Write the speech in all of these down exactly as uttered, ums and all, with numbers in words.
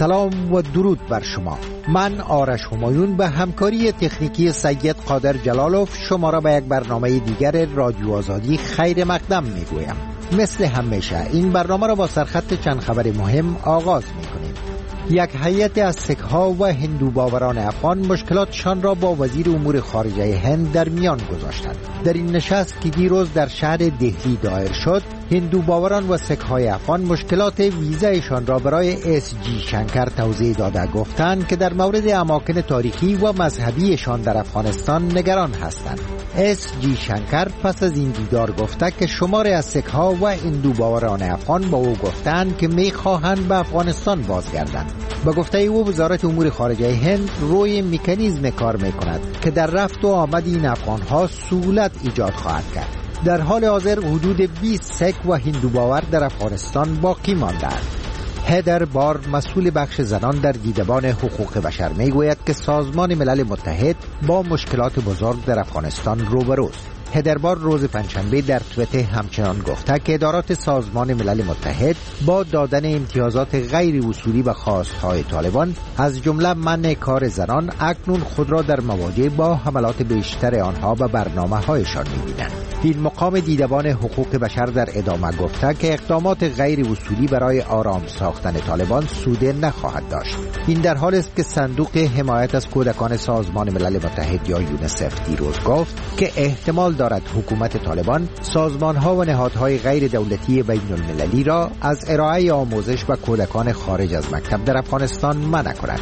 سلام و درود بر شما. من آرش همایون به همکاری تکنیکی سید قادر جلالوف شما را به یک برنامه دیگر رادیو آزادی خیر مقدم می گویم. مثل همیشه این برنامه را با سرخط چند خبر مهم آغاز می کنیم. یک هیئت از سیک ها و هندو باوران افغان مشکلاتشان را با وزیر امور خارجه هند در میان گذاشتند. در این نشست که دیروز در شهر دهلی دایر شد، هندو باوران و سیک های افغان مشکلات ویزایشان را برای اس جی شنکر توضیح داده گفتند که در مورد اماکن تاریخی و مذهبیشان در افغانستان نگران هستند. اس جی شنکر پس از این دیدار گفته که شماری از سیک ها و هندو باوران افغان با او گفتند که میخواهند به افغانستان بازگردند. به گفته او وزارت امور خارجه هند روی مکانیزم کار میکند که در رفت و آمد این افغان ها سهولت ایجاد خواهد کرد. در حال حاضر حدود بیست سیک و هندو باور در افغانستان باقی ماندند. هدر بار مسئول بخش زنان در دیدبان حقوق بشر میگوید که سازمان ملل متحد با مشکلات بزرگ در افغانستان روبروست. هدر بار روز پنجشنبه در توییتر همچنان گفته که ادارات سازمان ملل متحد با دادن امتیازات غیر اصولی به خواستهای طالبان از جمله منع کار زنان اکنون خود را در مواجهه با حملات بیشتر آنها به برنامه‌هایشان می‌بینند. این مقام دیدبان حقوق بشر در ادامه گفته که اقدامات غیر اصولی برای آرام ساختن طالبان سود نخواهد داشت. این در حالی است که صندوق حمایت از کودکان سازمان ملل متحد یا یونیسف دیروز گفت که احتمال دارد حکومت طالبان سازمان‌ها و نهادهای غیر دولتی بین المللی را از ارائه آموزش به کودکان خارج از مکتب در افغانستان منع کند.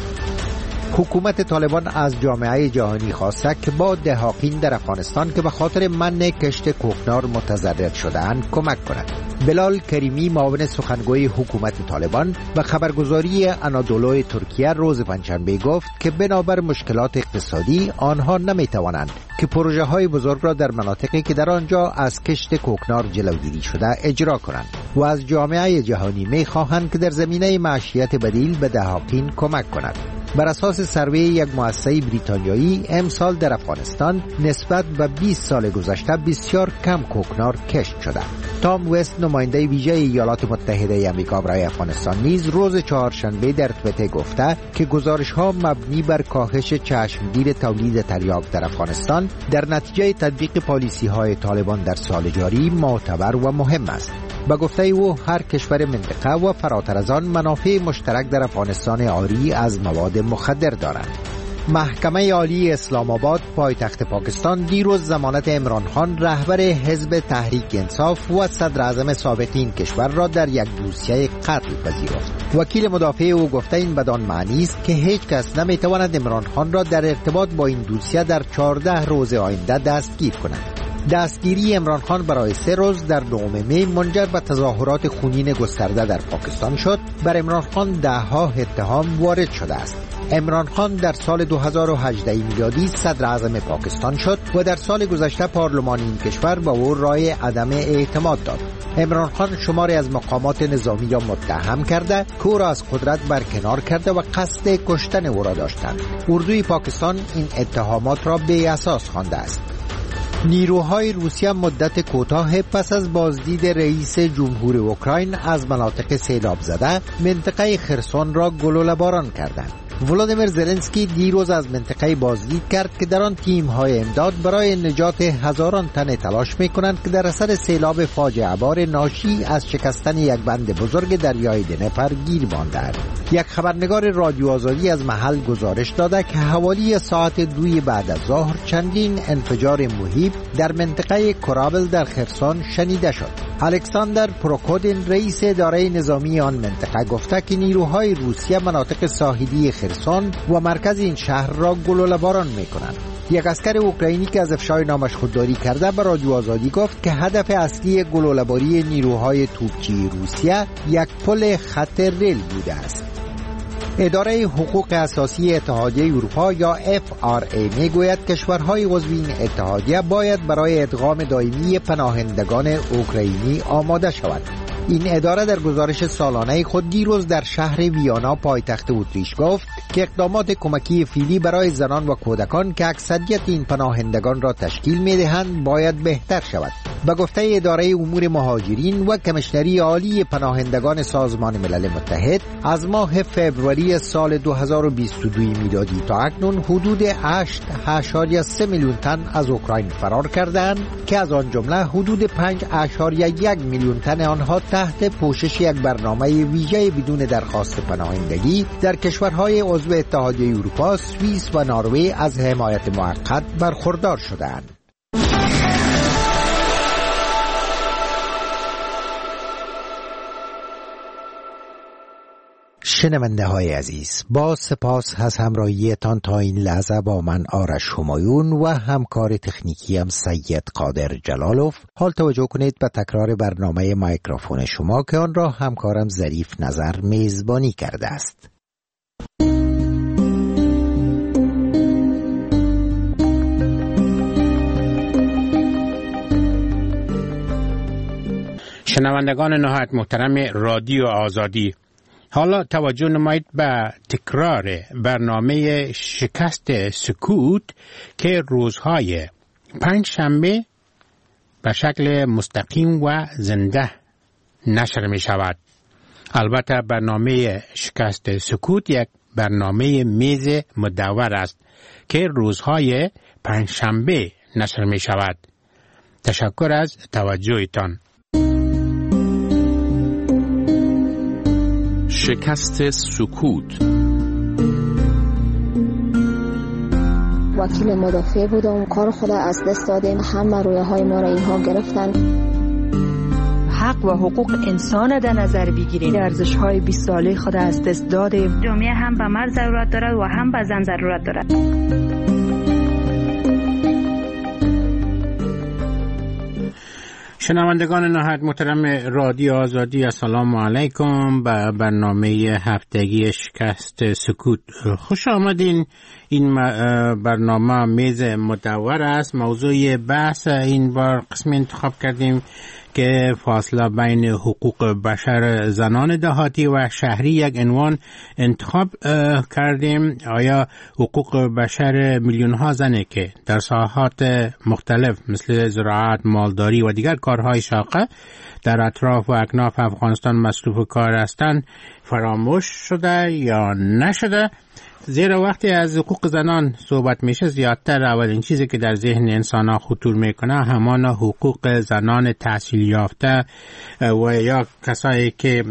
حکومت طالبان از جامعه جهانی خواسته که با دهاقین در افغانستان که به خاطر منع کشت کوکنار متضرر شده‌اند کمک کند. بلال کریمی معاون سخنگوی حکومت طالبان و خبرگزاری انادولو ترکیه روز پنجشنبه گفت که بنابر مشکلات اقتصادی آنها نمیتوانند که پروژه های بزرگ را در مناطقی که در آنجا از کشت کوکنار جلوگیری شده اجرا کنند و از جامعه جهانی میخواهند که در زمینه معیشت بدیل به دهاقین کمک کند. بر اساس سروی یک مؤسسه بریتانیایی امسال در افغانستان نسبت به بیست سال گذشته بسیار کم کوکنار کشت شده. تام وست نماینده ویژه ایالات متحده آمریکا برای افغانستان نیز روز چهارشنبه در توییتر گفته که گزارش‌ها مبنی بر کاهش چشمگیر تولید تریاک در افغانستان در نتیجه تطبیق پالیسی‌های طالبان در سال جاری معتبر و مهم است. با گفته او هر کشور منطقه و فراتر از آن منافع مشترک در افغانستان عاری از مواد مخدر دارند. محکمه عالی اسلام آباد پایتخت پاکستان دیروز ضمانت عمران خان رهبر حزب تحریک انصاف و صدر اعظم سابق این کشور را در یک دوسیه قتل پذیرفت. وکیل مدافع او گفته این بدان معنی است که هیچ کس نمیتواند عمران خان را در ارتباط با این دوسیه در چهارده روز آینده دستگیر کند. دستگیری عمران خان برای سه روز در نهم می منجر به تظاهرات خونین گسترده در پاکستان شد. بر عمران خان ده ها اتهام وارد شده است. عمران خان در سال دو هزار و هجده میلادی صدر اعظم پاکستان شد و در سال گذشته پارلمان این کشور به او رای عدم اعتماد داد. عمران خان شماری از مقامات نظامی را متهم کرده که او را از قدرت برکنار کرده و قصد کشتن او را داشتند. اردوی پاکستان این اتهامات را بی اساس خوانده است. نیروهای روسیه مدت کوتاه پس از بازدید رئیس جمهور اوکراین از مناطق سیلاب زده منطقه خرسون را گلوله‌باران کردند. ولادیمیر زلنسکی دیروز از منطقه بازدید کرد که در آن تیم‌های امداد برای نجات هزاران تن تلاش می‌کنند که در اثر سیلاب فاجعه بار ناشی از شکستن یک بند بزرگ دریای دنپر گیر مانده‌اند. یک خبرنگار رادیو آزادی از محل گزارش داده که حوالی ساعت دوی بعد از ظهر چندین انفجار مهیب در منطقه کرابل در خرسون شنیده شد. الکساندر پروکودین رئیس اداره نظامی آن منطقه گفته که نیروهای روسیه مناطق ساحلی خرسون و مرکز این شهر را گلوله‌باران می‌کنند. یک عسکر اوکراینی که از افشای نامش خودداری کرده به رادیو آزادی گفت که هدف اصلی گلوله‌باری نیروهای توپچی روسیه یک پل خط ریل بوده است. اداره حقوق اساسی اتحادیه اروپا یا اف آر ای میگوید کشورهای عضو این اتحادیه باید برای ادغام دائمی پناهندگان اوکراینی آماده شوند. این اداره در گزارش سالانه خود دیروز در شهر ویانا پایتخت اتریش گفت که اقدامات کمکی فعلی برای زنان و کودکان که اکثریت این پناهندگان را تشکیل می‌دهند باید بهتر شود. به گفته اداره امور مهاجرین و کمیشنری عالی پناهندگان سازمان ملل متحد، از ماه فوریه سال دو هزار و بیست و دو میلادی تا اکنون حدود هشت اشاریه سه میلیون تن از اوکراین فرار کردند که از آن جمله حدود پنج اشاریه یک میلیون تن آنها تحت پوشش یک برنامه ویژه بدون درخواست پناهندگی در کشورهای عضو اتحادیه اروپا، سوئیس و نروژ از حمایت موقت برخوردار شدند. شنونده های عزیز، با سپاس از همراهیتان تا این لحظه با من آرش همایون و همکار تکنیکیم سید قادر جلالوف. حال توجه کنید به تکرار برنامه میکروفون شما که آن را همکارم ظریف نظر میزبانی کرده است. شنوندگان نهایت محترم رادیو آزادی، حالا توجه نمایید به تکرار برنامه شکست سکوت که روزهای پنج شنبه به شکل مستقیم و زنده نشر می شود. البته برنامه شکست سکوت یک برنامه میز مدور است که روزهای پنج شنبه نشر می شود. تشکر از توجهتان. شکست سکوت. وکیل مدافع بودم، کار خود از دست دادیم، همه رویه های ما را اینها گرفتن. حق و حقوق انسان در نظر بگیرید، ارزش های بیست ساله خود از دست دادیم. جامعه هم به مرد ضرورت دارد و هم به زن ضرورت دارد. شنوندگان نهایت محترم رادیو آزادی، السلام علیکم. به برنامه هفتگی شکست سکوت خوش آمدین. این برنامه میز مدور است. موضوع بحث این بار قسم انتخاب کردیم که فاصله بین حقوق بشر زنان دهاتی و شهری یک عنوان انتخاب کردیم. آیا حقوق بشر میلیون ها زنه که در ساحات مختلف مثل زراعت، مالداری و دیگر کارهای شاقه در اطراف و اکناف افغانستان مصروف کار هستند فراموش شده یا نشده؟ زیرا وقتی از حقوق زنان صحبت میشه، زیادتر اولین چیزی که در ذهن انسان ها خطور میکنه همان حقوق زنان تحصیل یافته و یا کسایی که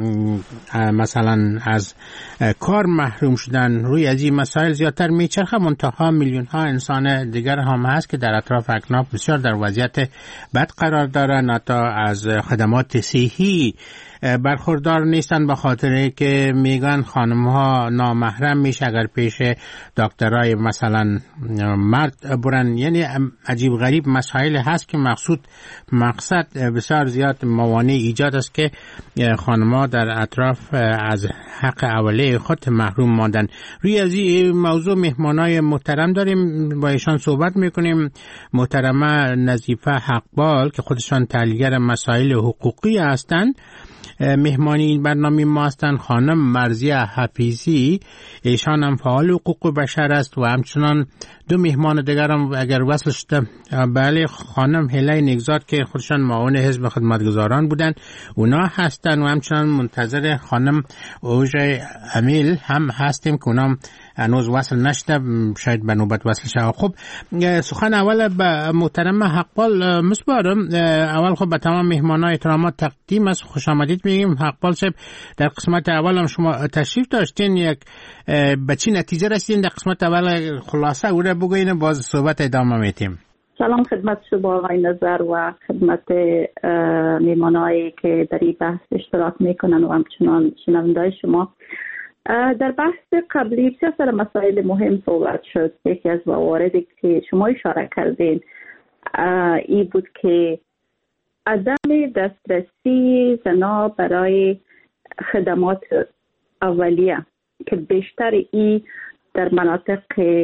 مثلا از کار محروم شدن. روی از این مسائل زیادتر میچرخه، منتها میلیون ها انسان دیگر هم هست که در اطراف اکناف بسیار در وضعیت بد قرار دارن، حتی از خدمات صحی برخوردار نیستن به خاطر که میگن خانم ها نامحرم میشه اگر پیش دکترای مثلا مرد برن. یعنی عجیب غریب مسائل هست که مقصود مقصد بسیار زیاد موانع ایجاد است که خانم ها در اطراف از حق اولیه خود محروم ماندن. روی از این موضوع مهمانای محترم داریم، با ایشان صحبت میکنیم. محترمه نظیفه حقبال که خودشان تحلیلگر مسائل حقوقی هستند مهمانی این برنامه ما هستند. خانم مرضیه حفیظی، ایشان هم فعال حقوق بشر است و همچنان دو مهمان دیگر هم اگر وصل شده، بله، خانم هله نگزاد که خودشان معاون حزب خدمتگزاران بودن، اونا هستن و همچنان منتظر خانم اوژه امیل هم هستیم که اونا هنوز وصل نشده، شاید به نوبت وصل شود. خب سخن اول به محترم حقبال مسپارم. اول خب به تمام مهمانان احترامات تقدیم از خوش آمدید میگیم. حقبال صاحب، در قسمت اول هم شما تشریف داشتین، یک به چی نتیجه رسیدین در قسمت اول؟ خلاصه او را بگوین، باز صحبت ادامه میتیم. سلام خدمت شما آقای نظر و خدمت مهمانایی که در این بحث اشتراک میکنن و همچنان شنوندای شما. در بحث قبلی بسیار سر مسائل مهم صحبت شد. یکی از مواردی که شما اشاره کردین این بود که عدم دسترسی زنا برای خدمات اولیه که بیشتر ای در مناطق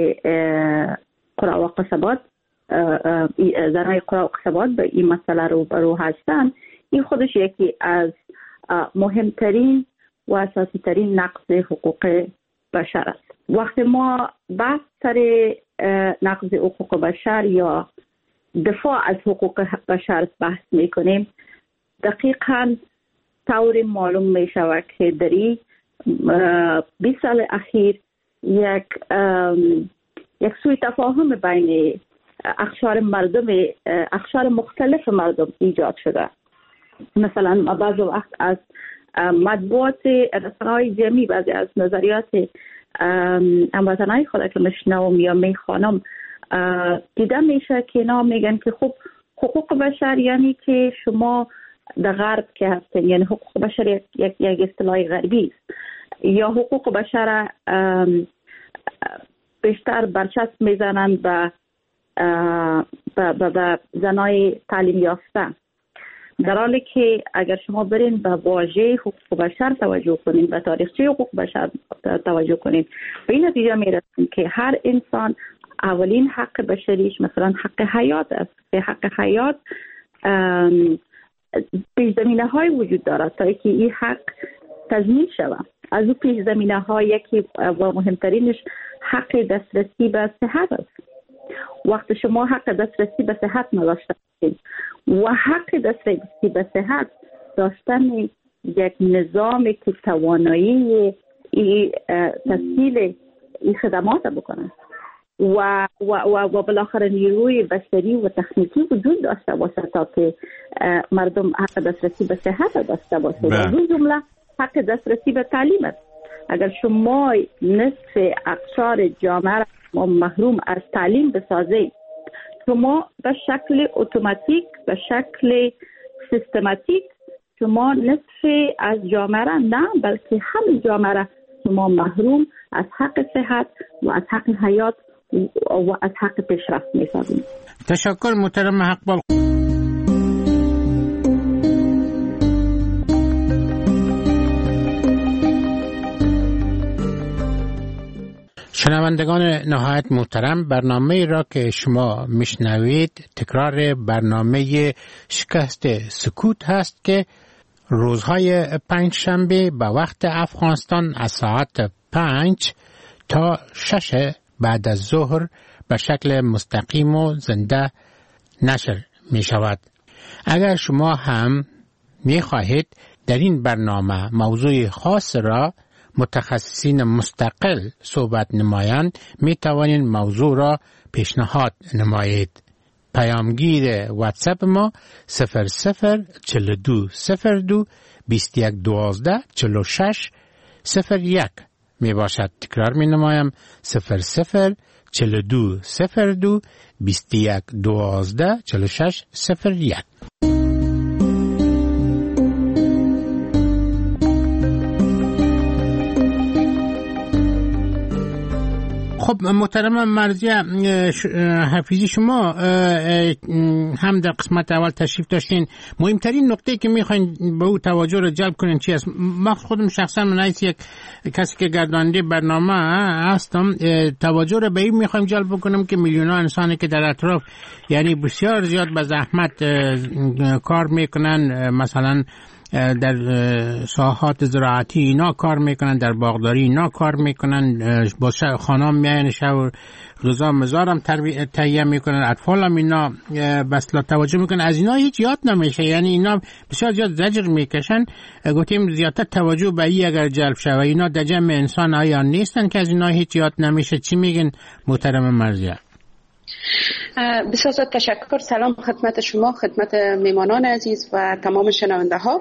قرى و قصبات، زنای قرى و قصبات به این مسئله رو برو هستن. این خودش یکی از مهمترین و اساسی ترین نقض حقوق بشر است. وقتی ما بحث سر نقض حقوق بشر یا دفاع از حقوق بشر بحث میکنیم، دقیقاً طور معلوم می شود که در بیست سال اخیر یک یک سوء تفاهم بین اقشار مردم اقشار مختلف مردم ایجاد شده. مثلا بعض وقت از مطبوعات رسانه‌های جمعی، بعضی از نظریات هموطنهای خود که میشنوم یا میخوانم دیده میشه که اینا میگن که خب حقوق بشر یعنی که شما در غرب که هستین، یعنی حقوق بشر یک یک اصطلاح غربی است، یا حقوق بشر بیشتر برچسب میزنند به به زنای تعلیم یافته، در حالی که اگر شما برین به واژه حقوق بشر توجه کنین، به تاریخچه حقوق بشر توجه کنین، به این نتیجه میرسیم که هر انسان اولین حق بشریش مثلا حق حیات است. که حق حیات پیش زمینه های وجود دارد تا که این حق تضمین شود. از اون پیش زمینه ها یکی و مهمترینش حق دسترسی به صحت است. وقت شما حق دسترسی به صحت نداشته باشید و حق دسترسی به صحت داشتن یک نظامی که توانایی تسهیل این خدمات بکنه و و و, و بالاخره نیروی بشری و تکنیکی وجود داشته باشه تا که مردم حق دسترسی به صحت داشته باشه. و دو جمله حق دسترسی به تعلیم است. اگر شما نصف اقشار جامعه را محروم از تعلیم بسازید، شما به شکل اتوماتیک، به شکل سیستماتیک شما نصف از جامعه را نه بلکه همه جامعه را شما محروم از حق صحت و از حق حیات و از حق پیشرفت می‌سازید. تشکر محترم حقبال. شنوندگان نهایت محترم، برنامه را که شما میشنوید تکرار برنامه شکست سکوت هست که روزهای پنج شنبه به وقت افغانستان از ساعت پنج تا شش بعد از ظهر به شکل مستقیم و زنده نشر می شود. اگر شما هم می خواهید در این برنامه موضوع خاص را متخصصین مستقل صحبت نمایند، می توانید موضوع را پیشنهاد نمایید. پیامگیر واتساپ ما صفر صفر چهل و دو صفر دو بیست و یک دوازده چهل و شش صفر یک می باشد. تکرار می نمایم صفر صفر چهل و دو صفر دو بیست و یک دوازده چهل و شش صفر یک. خب محترم مرضیه حفیظی، شما هم در قسمت اول تشریف داشتین. مهمترین نقطه که میخواین به او توجه رو جلب کنین چی است؟ من خودم شخصا من از یک کسی که گرداننده برنامه هستم توجه رو به این میخوایم جلب کنم که میلیون ها انسانی که در اطراف یعنی بسیار زیاد به زحمت کار میکنن، مثلا در ساحات زراعتی اینا کار میکنن، در باغداری اینا کار میکنن، با خانم میاین شب غذا مزارم تهیه میکنن، اطفال هم اینا بسلا توجه میکنن، از اینا هیچ یاد نمیشه. یعنی اینا بسیار زیاد زجر میکشن. گفتیم زیادتر توجه به این اگر جلب شه و اینا در جمع انسان آیا نیستن که از اینا هیچ یاد نمیشه. چی میگن محترم مرضیه؟ بسیار تشکر. سلام خدمت شما، خدمت میمانان عزیز و تمام شنونده ها.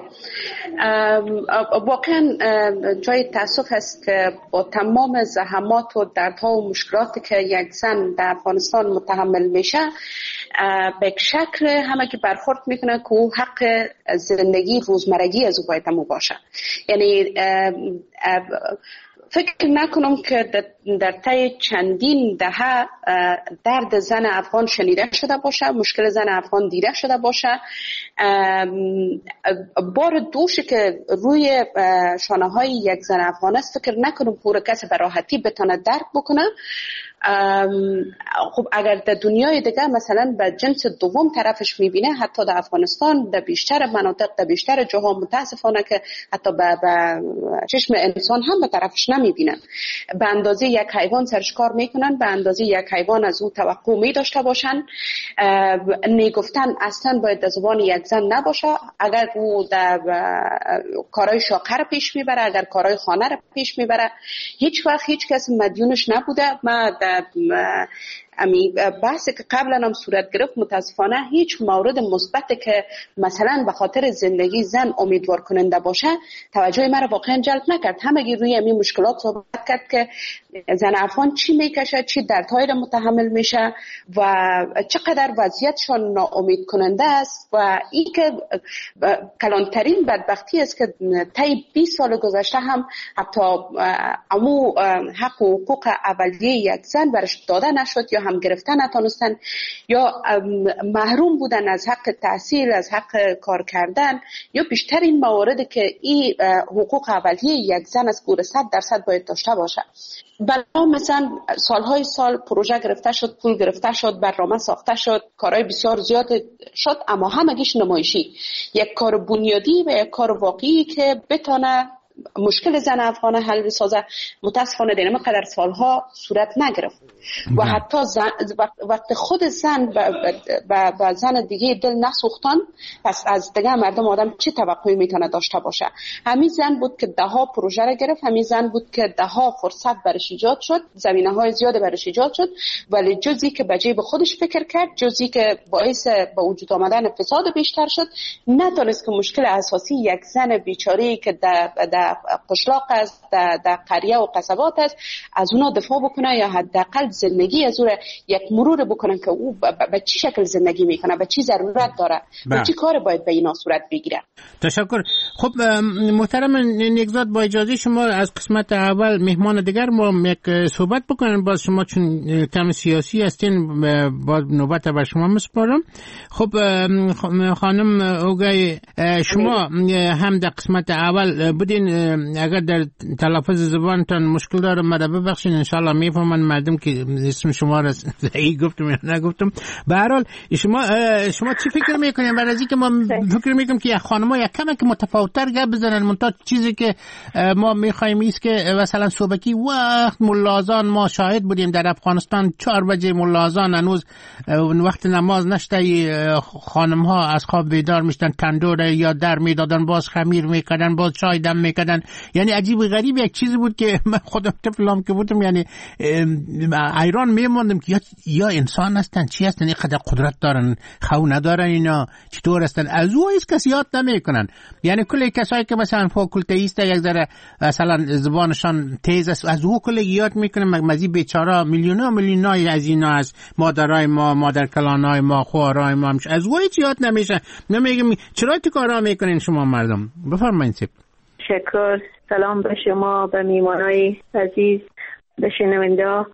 واقعا جای تاسف است که با تمام زحمات و دردها و مشکلاتی که یک زن در افغانستان متحمل میشه به یک شکل همه که برخورد میکنه که او حق زندگی روزمرگی از او باید همو باشه. یعنی فکر نکنم که در طی چندین دهه درد زن افغان شنیده شده باشه، مشکل زن افغان دیده شده باشه. بار دوشی که روی شانه های یک زن افغان است فکر نکنم پور کسی به راحتی بتونه درک بکنه. خب اگر در دنیای دیگه مثلا به جنس دوم طرفش میبینه، حتی در افغانستان در بیشتر مناطق در بیشتر جاها متاسفانه که حتی به چشم انسان هم به طرفش نمیبینن. به اندازه یک حیوان سرشکار میکنن، به اندازه یک حیوان از او توقع می داشته باشن. نگفتن اصلا باید در زبان یک زن نباشه. اگر او در کارهای شاقه رو پیش میبره، اگر کارهای خانه رو پیش میبره، هیچ وقت هیچ کس مدیونش نبوده. ما در امی بحثی که قبلا هم صورت گرفت متاسفانه هیچ مورد مثبتی که مثلا به خاطر زندگی زن امیدوار کننده باشه توجه من رو واقعا جلب نکرد. همگی روی این مشکلات صحبت کرد که زن افغان چی میکشه، چی دردهای رو متحمل میشه و چقدر وضعیتشان ناامید کننده است. و این که کلانترین بدبختی است که طی بیست سال گذشته هم حتی امو حق و حقوق اولیه یک زن برش داده نشد، یا هم گرفتن نتونستن، یا محروم بودن از حق تحصیل، از حق کار کردن، یا بیشتر این مواردی که این حقوق اولیه یک زن از گور صد درصد باید داشته باشه. بلا مثلا سالهای سال پروژه گرفته شد، پول گرفته شد، برنامه ساخته شد، کارهای بسیار زیاد شد، اما همگیش نمایشی. یک کار بنیادی و یک کار واقعی که بتونه مشکل زن افغان حل بسازه متاسفانه در اینقدر سالها صورت نگرفت. و حتی زن وقت خود زن و, و زن دیگه دل نسوختن، پس از دیگه مردم آدم چه توقعی میتونه داشته باشه؟ همین زن بود که ده ها پروژه را گرفت، همین زن بود که ده ها فرصت برش ایجاد شد، زمینه های زیاد برش ایجاد شد، ولی جزی که به جیب خودش فکر کرد، جزی که باعث به وجود آمدن فساد بیشتر شد، نتونست که مشکل اساسی یک زن بیچاره که در قشلاق است، در, در قریه و قصبات است، از اونا دفاع بکنه، یا حداقل زندگی از او یک مرور بکنن که او به چی شکل زندگی میکنه، به چی ضرورت داره، به چی کار باید به اینا صورت بگیره. تشکر. خب محترم نیکزاد، با اجازه شما از قسمت اول مهمان دیگر ما یک صحبت بکنیم. باز شما چون کم سیاسی هستین با نوبت بر شما مسپارم. خب خانم اوگای، شما هم در قسمت اول بودین، اگر در تلفظ زبانتان مشکل داره مرا ببخشید، انشالله میفهمن مردم که اسم شما را صحیح گفتم یا نگفتم. به هر حال شما شما چی فکر میکنین برای اینکه ما فکر میکنیم که خانم‌ها یک کمی که متفاوت‌تر گپ بزنن، منتها چیزی که ما میخوایم است که مثلا صبحی وقت ملازان، ما شاهد بودیم در افغانستان چهار بجه ملازان هنوز وقت نماز نشته، خانم‌ها از خواب بیدار میشدن، تندور یا در میدادن، باز خمیر میکردن، باز چای دم میکردن. یعنی عجیب و غریب یک چیزی بود که من خودم طفلم که بودم یعنی ایران میموندم که یا, یا انسان هستن چی هستن، اینقدر قدرت دارن، خو ندارن، اینا چطور هستن؟ از او هیچ کس یاد نمیکنن. یعنی کلی کسایی که مثلا فاکولتیست یک ذره مثلا زبانشان تیز است، از او کلی یاد میکنن، مگه بیچاره میلیون‌ها میلیون‌های از اینا از مادرای ما، مادر کلانای ما، خوارای ما، از او هیچ یاد نمیشه. نمیگم چرا تو کارا میکنین شما مردم؟ بفرمایید. شکر. سلام به شما، به میمانای عزیز، به شنونده.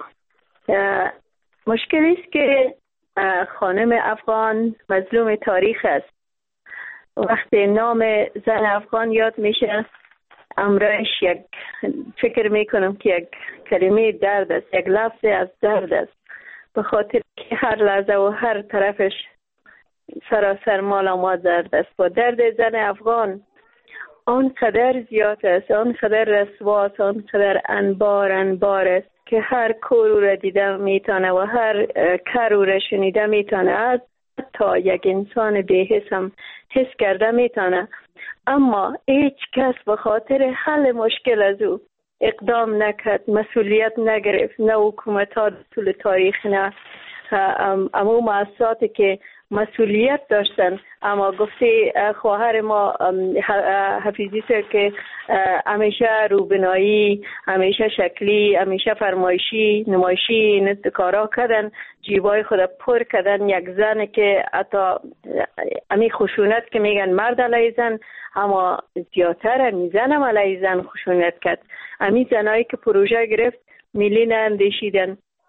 مشکلی است که خانم افغان مظلوم تاریخ است. وقتی نام زن افغان یاد میشه، امرش یک فکر میکنم که یک کلمه درد است، یک لفظ از درد است، به خاطر که هر لحظه و هر طرفش سراسر مال ما درد است. با درد زن افغان آنقدر زیاد است، آنقدر رسواست، آنقدر انبار انبار است که هر کورو را دیده میتونه و هر کرو را شنیده میتونه، حتی یک انسان بی‌حس هم حس کرده میتونه. اما هیچ کس به خاطر حل مشکل از او اقدام نکرد، مسئولیت نگرفت، نه حکومت ها طول تاریخ، نه اما مؤسساتی که مسئولیت داشتن. اما گفته خواهر ما حفیظی سر که همیشه روبنایی، همیشه شکلی، همیشه فرمایشی، نمایشی کارا کردن، جیبای خود پر کردن. یک زن که حتی امی خشونت که میگن مرد علیه زن، اما زیادتر امی زن هم علیه زن خشونت کرد. امی زنایی که پروژه گرفت ملی اندیشیدن،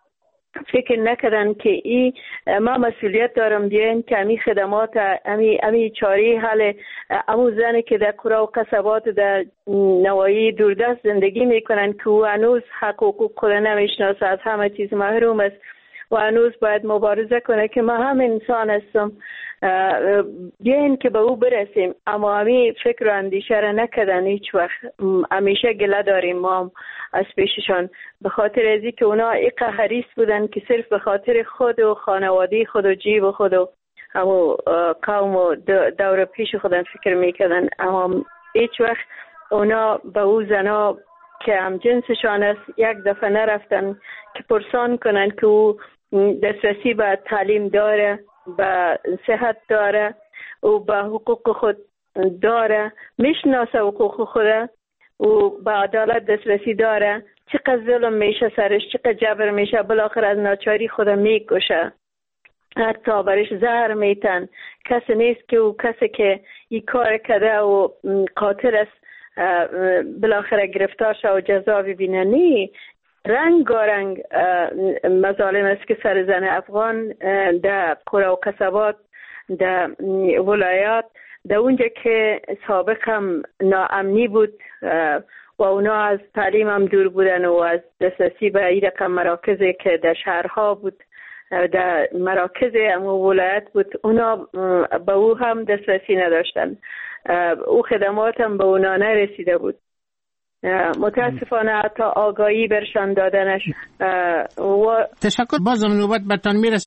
فکر نکردن که ای ما مسئولیت دارم بیاین که امی خدمات امی امی چاری حال امو زنی که در قرى و قصبات در نواحی دوردست زندگی میکنن که او هنوز حق و حقوق خود نمیشناسه، از همه چیز محروم است و هنوز باید مبارزه کنه که ما هم انسان هستم، بیاین که به او برسیم. اما همی فکر و اندیشه را نکردن هیچ وقت. همیشه گله داریم ما از پیششان به خاطر ازی که اونا ایقا حریص بودن که صرف به خاطر خود و خانوادی خود و جیب و خود و همو قوم و دور پیش خودن فکر میکردن. اما هیچ وقت اونا به او زنا که هم جنسشان است یک دفعه نرفتن که پرسان کنن که او دسترسی به تعلیم داره، به صحت داره و به حقوق خود داره، میشناسه حقوق خود و به عدالت دسترسی داره، چقدر ظلم میشه سرش، چقدر جبر میشه، بالاخره از ناچاری خود میکشه، حتی برش زهر میتن. کسی نیست که او کسی که این کار کرده و قاتل است بالاخره گرفتار شه و جزا ببینه. نی رنگارنگ مظالم است که سر زن افغان در قرى و قصبات در ولایات در اونجا که سابق هم ناامنی بود و اونا از تعلیم هم دور بودن و از دسترسی به این رقم مراکزی که در شهرها بود، در مراکز اما ولایت بود، اونا به او هم دسترسی نداشتن، او خدمات هم به اونا نرسیده بود. متاسفانه حتی آگاهی برشان دادنش و تشکر. بازم نوبت برتان میرسه.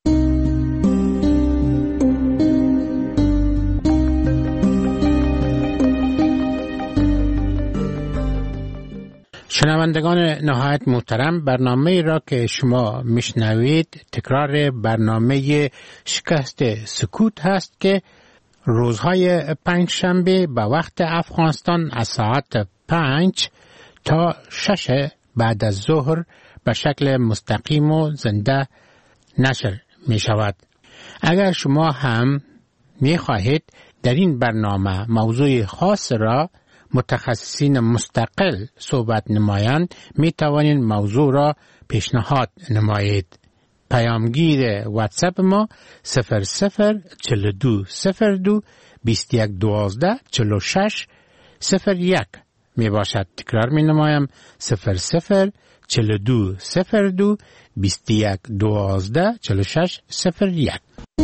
شنوندگان نهایت محترم، برنامه را که شما میشنوید تکرار برنامه شکست سکوت هست که روزهای پنج شنبه به وقت افغانستان از ساعت پنج تا شش بعد از ظهر به شکل مستقیم و زنده نشر می شود. اگر شما هم می خواهید در این برنامه موضوع خاص را متخصصین مستقل صحبت نمایند، می توانید موضوع را پیشنهاد نمایید. پیامگیر واتساپ ما صفر صفر چهل و دو صفر دو بیست و یک دوازده چهل و شش صفر یک می باشد. تکرار می نمایم صفر صفر چهل و دو صفر دو بیست و یک دوازده چهل و شش صفر یک.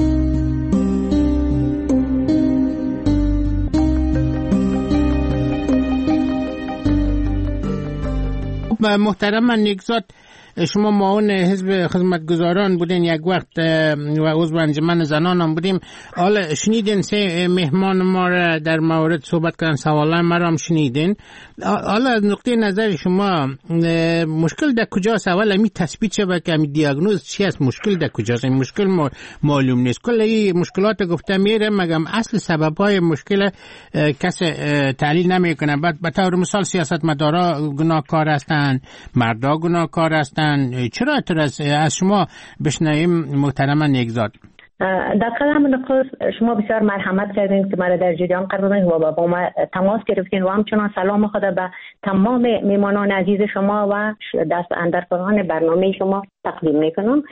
محترم نگزاد، شما معاون حزب خدمتگزاران بودین یک وقت و عضو انجمن زنان هم بودیم. حالا شنیدین سه مهمان ما را در مورد صحبت کردن، سوالای ما را هم شنیدین. حالا از نقطه نظر شما مشکل در کجاست؟ اول می تثبیت شود که می دیاگنوز چی است، مشکل در کجاست؟ این مشکل معلوم نیست. کل این مشکلات گفته میره مگم اصل سبب‌های مشکل کس تحلیل نمیکنه. بعد به طور مثال سیاستمدارا گناهکار هستند، مردا گناهکار هستند. چرا اعتراض از شما بشنویم محترم نگزاد؟ در قدم نخست شما بسیار مرحمت کردین که مرا در جریان قرار دادین و با ما تماس گرفتین و همچنان سلام خود به تمام میمانان عزیز شما و دست اندرکاران برنامه شما تقدیم میکنم.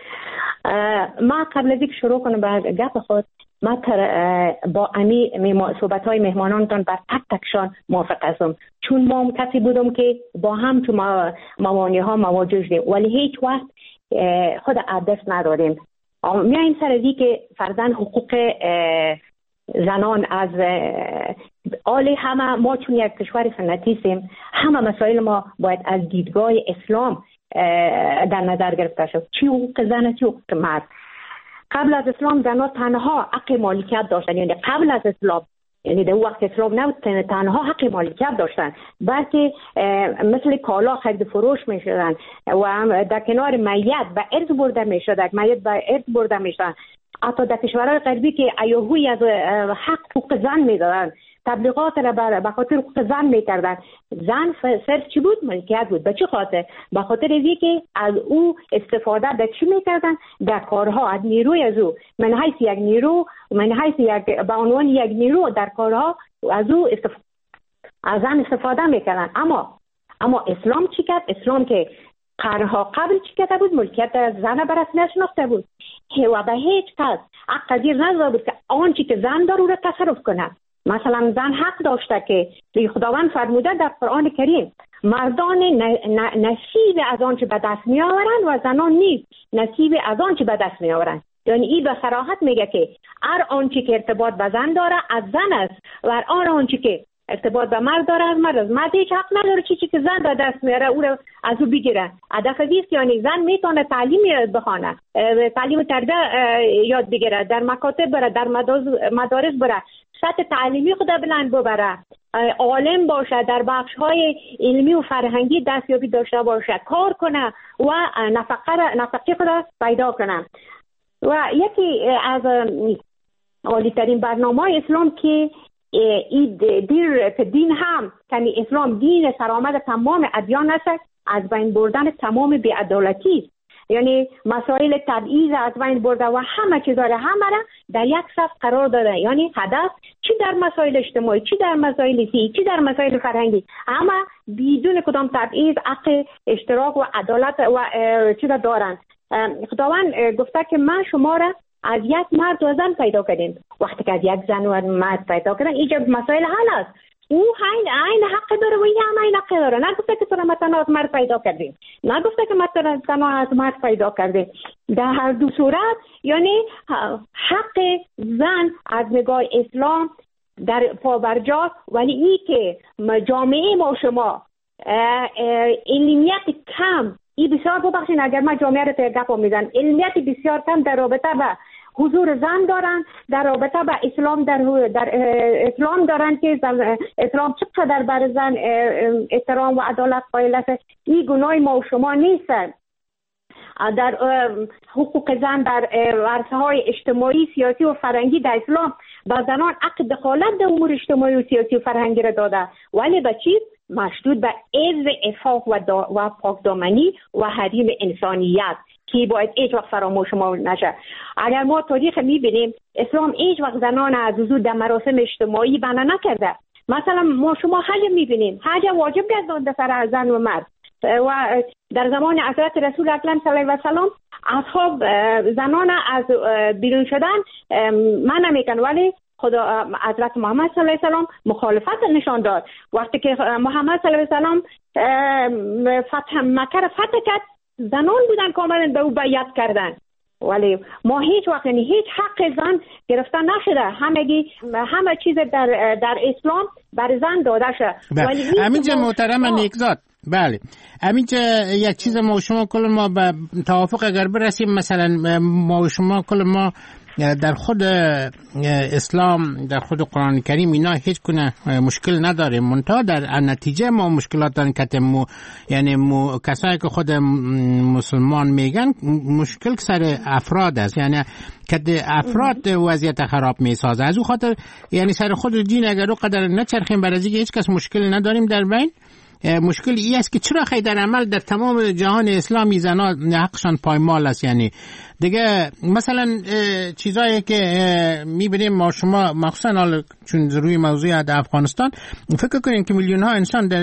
ما قبل از اینکه شروع کنم به گپ خود، ما با امی صحبت های مهمانانتان بر تک تکشان موافق هستم، چون ما کسی بودم که با هم تو موانع ها مواجه شدیم ولی هیچ وقت خود عدس نداریم. میاییم سر ازی که فرزن حقوق زنان از آلی همه ما چون یک کشور سنتی هستیم، همه مسائل ما باید از دیدگاه اسلام در نظر گرفته شد. چی حقوق زن، چی حقوق مرد. قبل از اسلام زنها تنها حق مالکیت داشتن، یعنی قبل از اسلام، یعنی در وقت اسلام نبود، تنها حق مالکیت داشتن، بلکه مثل کالا خرید فروش می شدن و در کنار میت به ارث برده می شد، میت به ارث برده می شدن. حتی در کشورهای غربی که ایهوی از حق حقوق زن می دادن، تبلیغات را به خاطر حقوق زن می کردن. زن صرف چی بود؟ ملکیت بود. به چه خاطر؟ به خاطر اینکه که از او استفاده در چی می کردن؟ در کارها، از نیروی از او، من حیث یک نیرو، من حیث یک به عنوان یک نیرو در کارها از او استفاده از زن استفاده می کردن. اما اما اسلام چی کرد؟ اسلام که قرنها قبل چی کرده بود؟ ملکیت زن بر رسمی نشناخته بود و به هیچ کس حق پذیر نداده بود که آنچه که زن داره او را تصرف کنه. مثلا زن حق داشته که خداوند فرموده در قرآن کریم مردان نصیب از آنچه به دست می آورند و زنان نیز نصیب از آنچه به دست می آورند. یعنی این به صراحت میگه که هر آنچه که ارتباط به زن داره از زن است و هر آنچه که ارتباط به مرد داره از مرد است. مرد هیچ حق نداره چیزی که زن به دست میاره او رو از او بگیره. هدف است یعنی زن میتونه تعلیم بخونه، تعلیم تربیت یاد بگیره، در مکاتب بره، در مدارس بره، سطح تعلیمی خود بلند ببره، عالم باشه، در بخش‌های علمی و فرهنگی دستیابی داشته باشه، کار کنه و نفقه نفقه خود پیدا کنه. و یکی از عالی ترین برنامه اسلام که دیر دین هم یعنی اسلام دین سرآمد تمام ادیان است، از بین بردن تمام بی‌عدالتی، یعنی مسائل تبعیض از بین برده و همه چیز داره همه را در یک صف قرار داده. یعنی هدف چی در مسائل اجتماعی، چی در مسائل سیاسی، چی در مسائل فرهنگی، همه بدون کدام تبعیض حق اشتراک و عدالت و چیز دارن. خداوند گفته که من شما را از یک مرد و زن پیدا کردیم. وقتی که از یک زن و مرد پیدا کردن اینجا مسائل حل است. او عین حق داره و این هم عین حق داره. نگفته که تو را مثلا از مرد پیدا کردیم، نگفته که مثلا از مرد پیدا کردیم. در هر دو صورت یعنی حق زن از نگاه اسلام در پابرجاست. ولی این که جامعه ما شما علمیت کم، این بسیار ببخشید اگر من جامعه رو تا گپ میزنم، علمیت بسیار کم در رابطه به حضور زن دارن، در رابطه به اسلام در در اسلام دارن که اسلام چقدر بر زن احترام و عدالت قائل است. این گناه ما و شما نیست. در حقوق زن در عرصه‌های اجتماعی، سیاسی و فرهنگی در اسلام با زنان حق دخالت در امور اجتماعی و سیاسی و فرهنگی را داده، ولی به چیز مشدود به عز عفاف و, دا و پاکدامنی و حریم انسانیت که باید هیچ وقت فراموش ما نشه. اگر ما تاریخ میبینیم اسلام هیچ وقت زنان از حضور در مراسم اجتماعی بنا نکرده. مثلا ما شما حج میبینیم، حج واجب گردانده سر زن و مرد و در زمان حضرت رسول اکرم صلی الله علیه و سلم اصحاب زنان از بیرون شدن من نمیکن، ولی خدا حضرت محمد صلی الله علیه و سلم مخالفت نشان داد. وقتی که محمد صلی الله علیه و سلم فتح مکه را فتح کرد زنان بودن که آمدن به او بیعت کردن، ولی ما هیچ وقت یعنی هیچ حق زن گرفته نشده. همگی همه چیز در در اسلام بر زن داده شده. ولی همینجا محترم نیکزاد، بله همینجا یک چیز ما و شما کل ما به توافق اگر برسیم، مثلا ما و شما کل ما در خود اسلام، در خود قرآن کریم اینا هیچ گونه مشکل نداره، منتها در نتیجه ما مشکلات دارن که مو یعنی مو کسایی که خود مسلمان میگن مشکل سر افراد است، یعنی که افراد وضعیت خراب میسازه. از او خاطر یعنی سر خود دین اگر او قدر نچرخیم بر از اینکه هیچ کس مشکل نداریم در بین، مشکل ای است که چرا خیلی در عمل در تمام جهان اسلامی زنها حقشان پایمال است. یعنی دیگه مثلا چیزایی که میبینیم ما شما مخصوصا حال چون روی موضوع در افغانستان فکر کنین که میلیون ها انسان در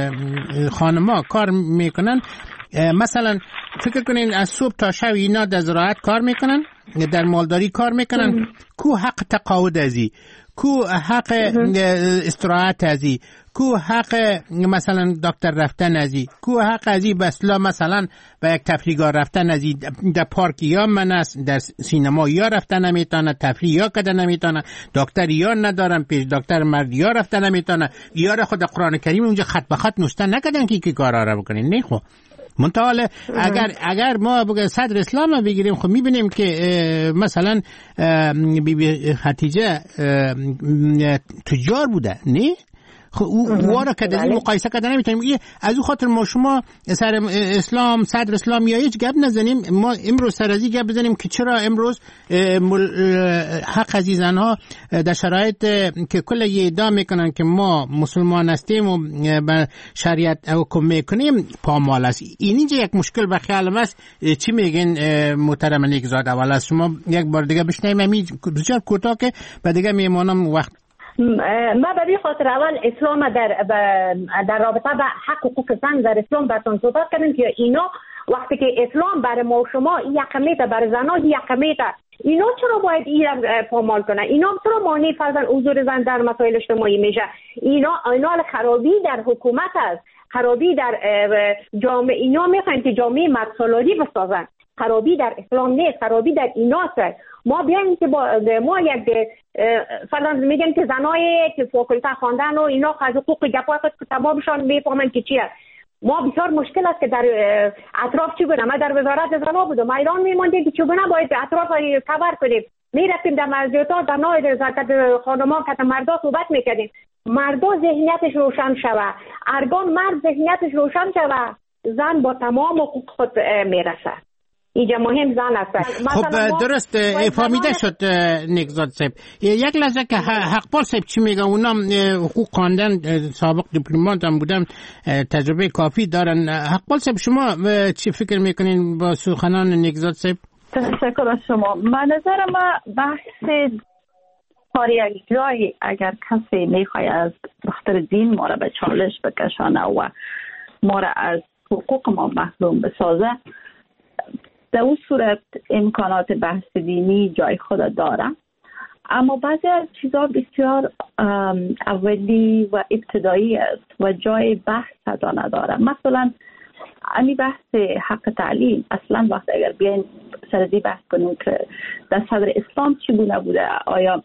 خانما کار میکنن، مثلا فکر کنین از صبح تا شب اینا در زراعت کار میکنن، در مالداری کار میکنن، کو حق تقاعد ازی، کو حق استراحت ازی، کو حق مثلا دکتر رفتن ازی، کو حق ازی بسلا مثلا به یک تفریحگاه رفتن ازی، در پارک یا من است، در سینما یا رفتن نمیتونه، تفریح یا کده نمیتونه، دکتر یا ندارن، پیش دکتر مرد یا رفتن نمیتونه، یا را خود قرآن کریم اونجا خط به خط نوشتن نکردن که که کارا را بکنین. نه خب منتها اگر اگر ما بگه صدر اسلام بگیریم خب میبینیم که مثلا بی بی خدیجه تجار بوده، نه خب او وارا که در این مقایسه کردن نمیتونیم. از او خاطر ما شما سر اسلام صدر اسلام یا هیچ گپ نزنیم، ما امروز سر از این گپ بزنیم که چرا امروز حق عزیزان ها در شرایط که کل یه ادعا میکنن که ما مسلمان هستیم و به شریعت حکم میکنیم پامال است. این اینجا یک مشکل به خیال است. چی میگین محترم نیکزاد؟ اول از شما یک بار دیگه بشنویم همین بسیار کوتاه که بعد دیگه میمونم وقت. ما به خاطر اول اسلام در در رابطه به حق حقوق زن در اسلام براتون صحبت کردیم که اینا وقتی که اسلام برای ما و شما یکمیت برای زنها یکمیت، اینا چرا باید این پامال کنه؟ اینا چرا مانع فرضاً حضور زن در مسائل اجتماعی میشه؟ اینا اینا خرابی در حکومت است، خرابی در جامعه. اینا میخواین که جامعه مرد بسازن. خرابی در اسلام نیست، خرابی در ایناست. ما بیایم که با ما یک فرضاً میگن که زنای که فاکولته خواندن و اینا از حقوق گپا تمامشان میفهمن که چیه. ما بسیار مشکل است که در اطراف چی بودم. ما در وزارت زنان بودم، ما ایران میموندیم که چگونه باید اطراف کور کنیم. میرفتیم در مسجدها، در نای زکات خانما که مردا صحبت میکردیم. مردا ذهنیتش روشن شوه، ارگان مرد ذهنیتش روشن شوه، زن با تمام حقوق خود میرسه. اینجا مهم زن است. خب درست فهمیده شد نگزاد صاحب. یک لحظه که حقپال صاحب چی میگه، اونا حقوق خواندن، سابق دیپلمات هم بودن، تجربه کافی دارن. حقپال صاحب شما چی فکر میکنین با سخنان نگزاد صاحب؟ تشکر از شما. من نظر ما بحث کاری یک جایی اگر کسی میخواد از بخاطر دین ما را به چالش بکشانه و ما را از حقوق ما محروم بسازه، در اون صورت امکانات بحث دینی جای خود داره، اما بعضی از چیزها بسیار اولی و ابتدایی است و جای بحث صدا نداره. مثلا امی بحث حق تعلیم، اصلا وقت اگر بیاین سردی بحث کنیم که در صدر اسلام چی گونه بوده، آیا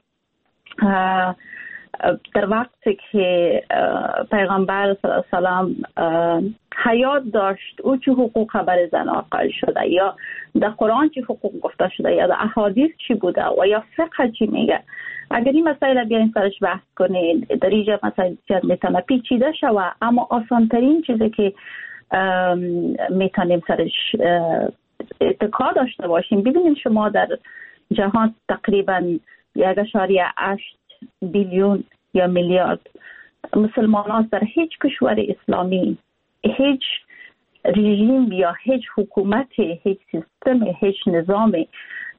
در وقتی که پیغمبر صلی الله علیه و سلم حیات داشت او چه حقوق برای زنان قائل شده، یا در قرآن چه حقوق گفته شده، یا در احادیث چی بوده و یا فقه چی میگه. اگر این مسائل بیاین سرش بحث کنید، در اینجا مسائل زیاد میتونه پیچیده شوه، اما آسان ترین چیزی که میتونیم سرش اتکا داشته باشیم، ببینید شما در جهان تقریبا یک اشاریه هشت بیلیون یا میلیارد مسلمان هاست. در هیچ کشور اسلامی هیچ رژیم یا هیچ حکومت، هیچ سیستم، هیچ نظامی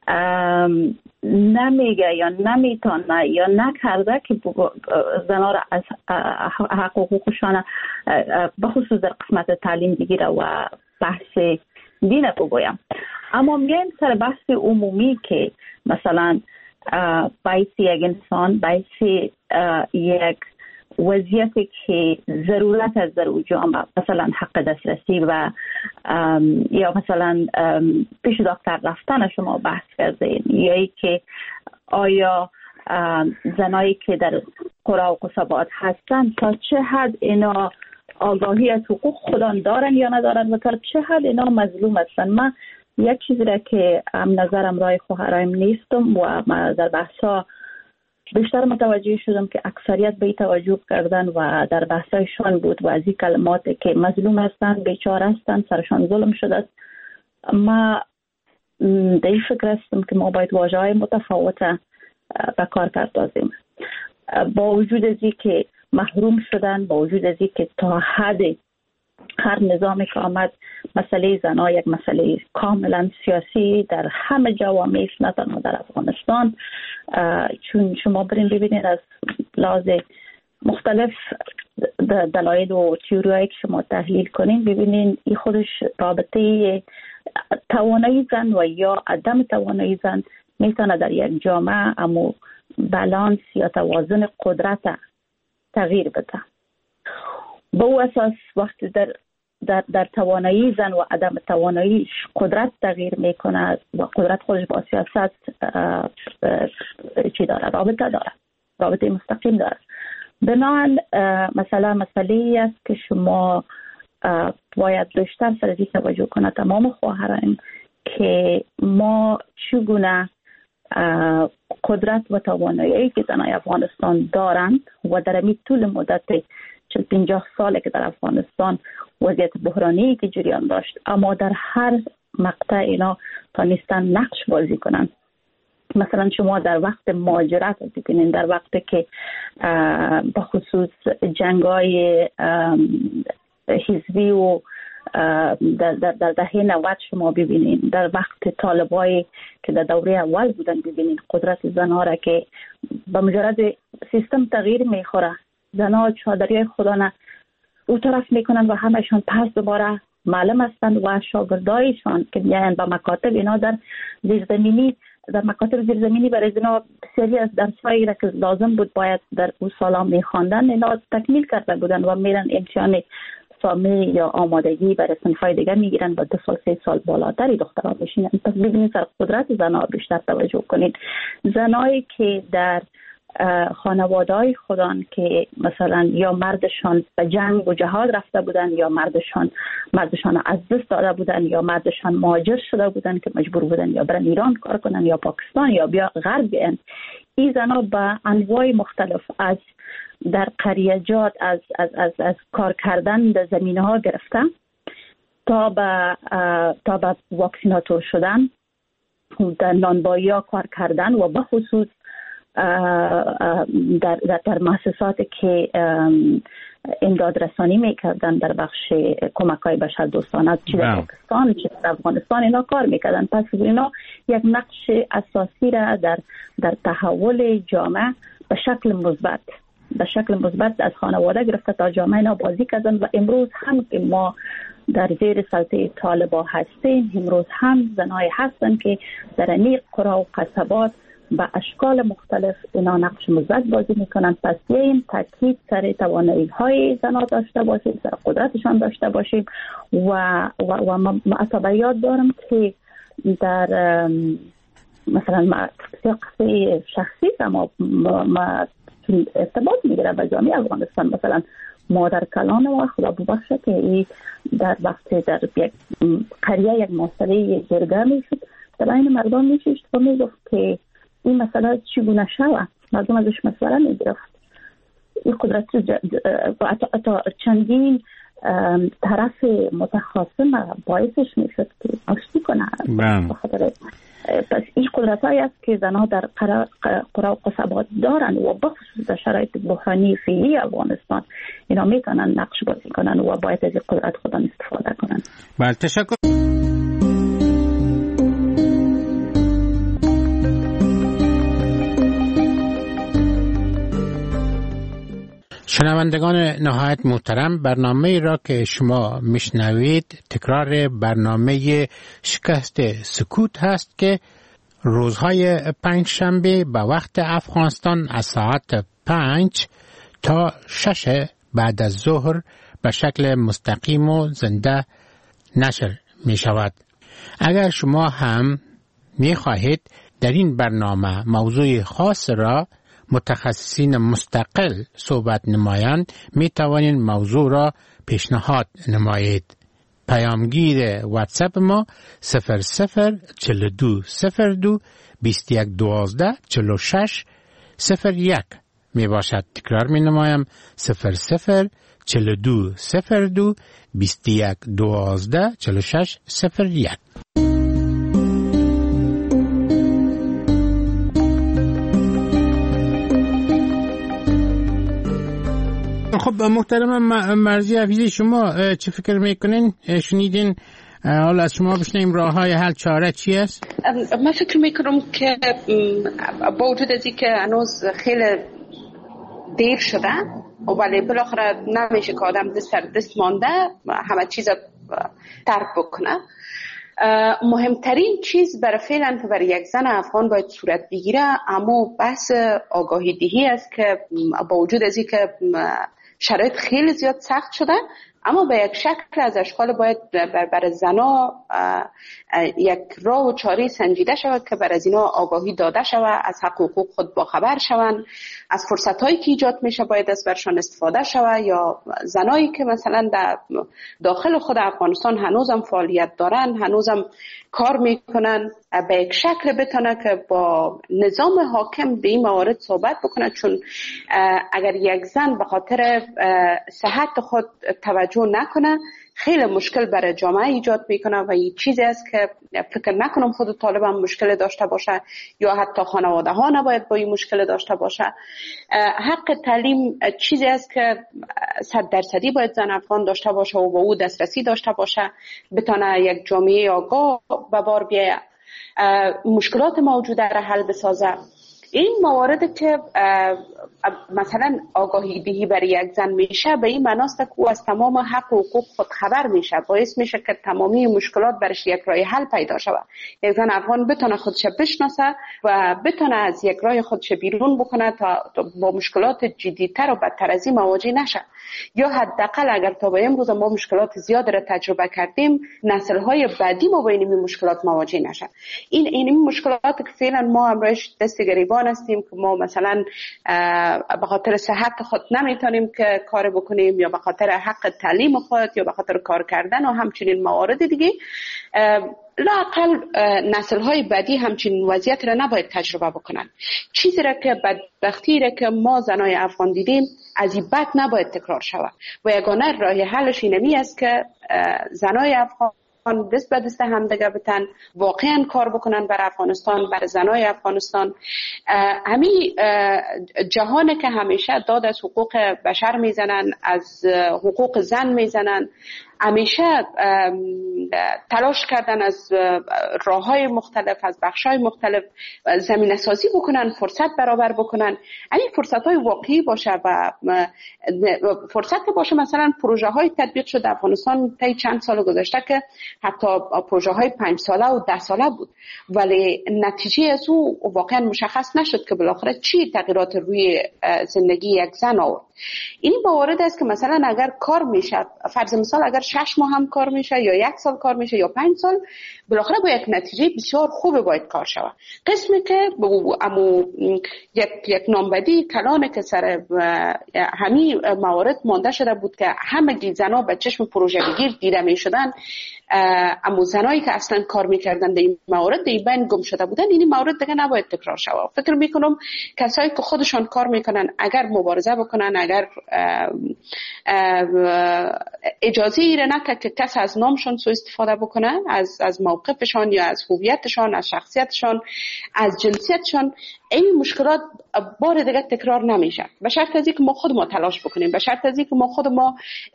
نمیگه یا نمیتونه یا نکرده که زنها را از حق و حقوقشان بخصوص در قسمت تعلیم بگیره و بحث دین بگویم. اما میایم سر بحث عمومی که مثلا باعث یک انسان، باعث یک وضعیتی که ضرورت از در جامعه، مثلا حق دسترسی و یا مثلا پیش دکتر رفتن شما بحث کردین، یا ای که آیا زنایی که در قرى و قصبات هستن تا چه حد اینا آگاهی از حقوق خودان دارن یا ندارن و تا چه حد اینا مظلوم هستن. من یک چیزی را که هم نظرم رای خواهرایم نیستم و من در بحثا بیشتر متوجه شدم که اکثریت به توجه کردن و در بحثایشان بود و از این کلماتی که مظلوم هستن، بیچاره هستن، سرشان ظلم شده. ما در این فکر هستم که ما باید واژه های متفاوت به کار پردازیم. با وجود از این که محروم شدن، با وجود از این که تا حد هر نظامی که آمد مسئله زنها یک مسئله کاملا سیاسی در همه جوامع، نه تنها در افغانستان، چون شما برین ببینید از لحاظ مختلف دلایل و تئوریایی که شما تحلیل کنین، ببینین این خودش رابطه توانایی زن و یا عدم توانایی زن میتونه در یک جامعه امو بالانس یا توازن قدرت تغییر بده. به او اساس وقتی در در در توانایی زن و عدم توانایی قدرت تغییر میکنه و قدرت خودش با سیاست چی داره؟ رابطه داره، رابطه مستقیم داره. بنابراین مثلا مسئله است که شما باید بیشتر سر این توجه کنه تمام خواهران که ما چگونه قدرت و توانایی که زنای افغانستان دارند و در این طول مدت چل پنجاه ساله که در افغانستان وضعیت بحرانی که جریان داشت، اما در هر مقطع اینا تانستن نقش بازی کنن. مثلا شما در وقت مهاجرت ببینید، در وقتی که به خصوص جنگای حزبی و در در در دهه نود شما ببینید، در وقت طالبایی که در دوره اول بودن ببینید قدرت زنها را که به مجرد سیستم تغییر میخوره. زنها چادری خدا نه او طرف میکنن و همشون پس دوباره معلم هستند و شاگردایشان که میان به مکاتب اینا در زیرزمینی در مکاتب زیرزمینی برای اینا بسیاری از درسایی را که لازم بود باید در اون سالا میخواندن اینا تکمیل کرده بودن و میرن امتحان سامی یا آمادگی برای صنفای دیگه میگیرن و دو سال سه سال بالاتری دخترها بشینن. پس ببینید سر قدرت زنها بیشتر توجه کنید. زنایی که در خانواده‌های خودان که مثلا یا مردشان به جنگ و جهاد رفته بودن یا مردشان مردشان از دست داده بودن یا مردشان مهاجر شده بودن که مجبور بودن یا برن ایران کار کنن یا پاکستان یا بیا غرب بیان، این زنها به انواع مختلف از در قریجات از از از از کار کردن در زمینه‌ها گرفته تا به تا به واکسیناتور شدن، در نانوایی‌ها کار کردن و به خصوص در در, در مؤسسات که امداد رسانی میکردن در بخش کمک‌های بشردوستانه چه در پاکستان چه در افغانستان اینا کار میکردن. پس اینا یک نقش اساسی را در در تحول جامعه به شکل مثبت به شکل مثبت از خانواده گرفته تا جامعه اینا بازی کردن و امروز هم که ما در زیر سلطه طالبان هستیم، امروز هم زنای هستن که در این قرى و قصبات به اشکال مختلف اینا نقش مثبت بازی میکنن. پس این تاکید سر توانایی های زنها داشته باشیم، سر قدرتشان داشته باشیم و و, و ما یاد دارم که در مثلا ما قصه شخصی ما ما ارتباط میگیره به جامعه افغانستان. مثلا مادر کلان و خدا ببخشه که ای در وقت در یک قریه یک مسئله جرگه میشد در این مردم میشید و میگفت که این مسئله چگونه شود، مردم ازش مسئله میگرفت. این قدرت اتا چندین طرف متخاصم باعثش میشد که آشتی کنه. پس این قدرت هایی است که زنها در قرى و قصبات دارن و بخصوص در شرایط بحرانی فعلی افغانستان اینا میتونن نقش بازی کنن و باید از این قدرت خودن استفاده کنن. بله تشکر. شنوندگان نهایت محترم، برنامه را که شما میشنوید تکرار برنامه شکست سکوت هست که روزهای پنج شنبه به وقت افغانستان از ساعت پنج تا شش بعد از ظهر به شکل مستقیم و زنده نشر می شود. اگر شما هم می خواهید در این برنامه موضوع خاص را متخصصین مستقل صحبت نمایند، می توانید موضوع را پیشنهاد نمایید. پیامگیر واتساپ ما صفر صفر چهل و دو صفر دو بیست و یک دوازده چهل و شش صفر یک می باشد. تکرار می نمایم صفر صفر چهل و دو صفر دو بیست و یک دوازده چهل و شش صفر یک. خب محترم مرزی حفیظی، شما چه فکر میکنین؟ شنیدین؟ حالا از شما بشنیم راه های حل چاره چی است؟ من فکر میکنم که با وجود از اینکه هنوز خیلی دیر شده ولی بالاخره نمیشه که آدم دست در دست مانده همه چیز ترک بکنه. مهمترین چیز برای فعلا که برای یک زن افغان باید صورت بگیره اما بحث آگاهی دهی است که با وجود از اینکه شرایط خیلی زیاد سخت شده اما به یک شکل از اشکال باید بر, بر زنا یک راه و چاره سنجیده شود که بر از اینا آگاهی داده شود، از حق و حقوق خود باخبر شوند، از فرصت‌هایی که ایجاد میشه باید از برشان استفاده شود. یا زنایی که مثلا در داخل خود افغانستان هنوزم فعالیت دارن، هنوزم کار میکنن، به یک شکل بتونه که با نظام حاکم به این موارد صحبت بکنه، چون اگر یک زن به خاطر صحت خود توجه نکنه خیلی مشکل برای جامعه ایجاد میکنه و این چیزی است که فکر نکنم خود طالب هم مشکل داشته باشه یا حتی خانواده ها نباید با این مشکل داشته باشه. حق تعلیم چیزی است که صد درصدی باید زن افغان داشته باشه و با او دسترسی داشته باشه، بتونه یک جامعه آگاه به بار بیاید، مشکلات موجوده را حل بسازه. این موارد که مثلا آگاهی دهی برای یک زن میشه به این معناست که او از تمام حق و حقوق خود خبر میشه، باعث میشه که تمامی مشکلات برش یک راه حل پیدا شود. یک زن افغان بتونه خودش بشناسه و بتونه از یک راه خودش بیرون بکنه تا با مشکلات جدی‌تر و بدتر از این مواجه نشه، یا حداقل اگر تا به امروز ما مشکلات زیاد را تجربه کردیم، نسل‌های بعدی ما با این مشکلات مواجه نشه. این این مشکلات که فعلا ما امروز دست گریبان هستیم که ما مثلا به خاطر صحت خود نمیتونیم که کار بکنیم، یا به خاطر حق تعلیم خود، یا به خاطر کار کردن و همچنین موارد دیگه، لااقل نسل‌های بعدی همچین وضعیت را نباید تجربه بکنن. چیزی را که بدبختی را که ما زنای افغان دیدیم از این بد نباید تکرار شود و یگانه راه حلش اینمی است که زنای افغان دست به دست هم دیگه بتن، واقعا کار بکنن بر افغانستان، بر زنای افغانستان. همین جهانی که همیشه داد از حقوق بشر میزنن، از حقوق زن میزنن، همیشه تلاش کردن از راه‌های مختلف، از بخش‌های مختلف زمینه سازی بکنن، فرصت برابر بکنن. این فرصت‌های واقعی باشه و فرصت که باشه مثلا پروژه‌های تطبیق شده افغانستان طی چند سال گذشته که حتی پروژه‌های پنج ساله و ده ساله بود، ولی نتیجه از او واقعا مشخص نشد که بالاخره چی تغییرات روی زندگی یک زن آورد. این موارد است که مثلا اگر کار میشه، فرض مثال اگر شش ماه هم کار میشه یا یک سال کار میشه یا پنج سال، بالاخره با یک نتیجه بسیار خوب باید کار شود. قسمی که امو یک یک نامبدی کلانه که سر همین موارد مانده شده بود که همه زنا به چشم پروژه بگیر دیده میشدن، اما زنایی که اصلا کار میکردن در این موارد در این بین گم شده بودن. این موارد دیگه نباید تکرار شود. فکر میکنم کسایی که خودشان کار میکنن اگر مبارزه بکنن، اگر اجازه ایره نکه که کس از نامشان سوء استفاده بکنن، از از موقفشان یا از هویتشان، از شخصیتشان، از جنسیتشان، این مشکلات بار دیگه تکرار نمیشه. به شرط از اینکه ما خود ما تلاش بکنیم، به شرط از اینکه ما خود ما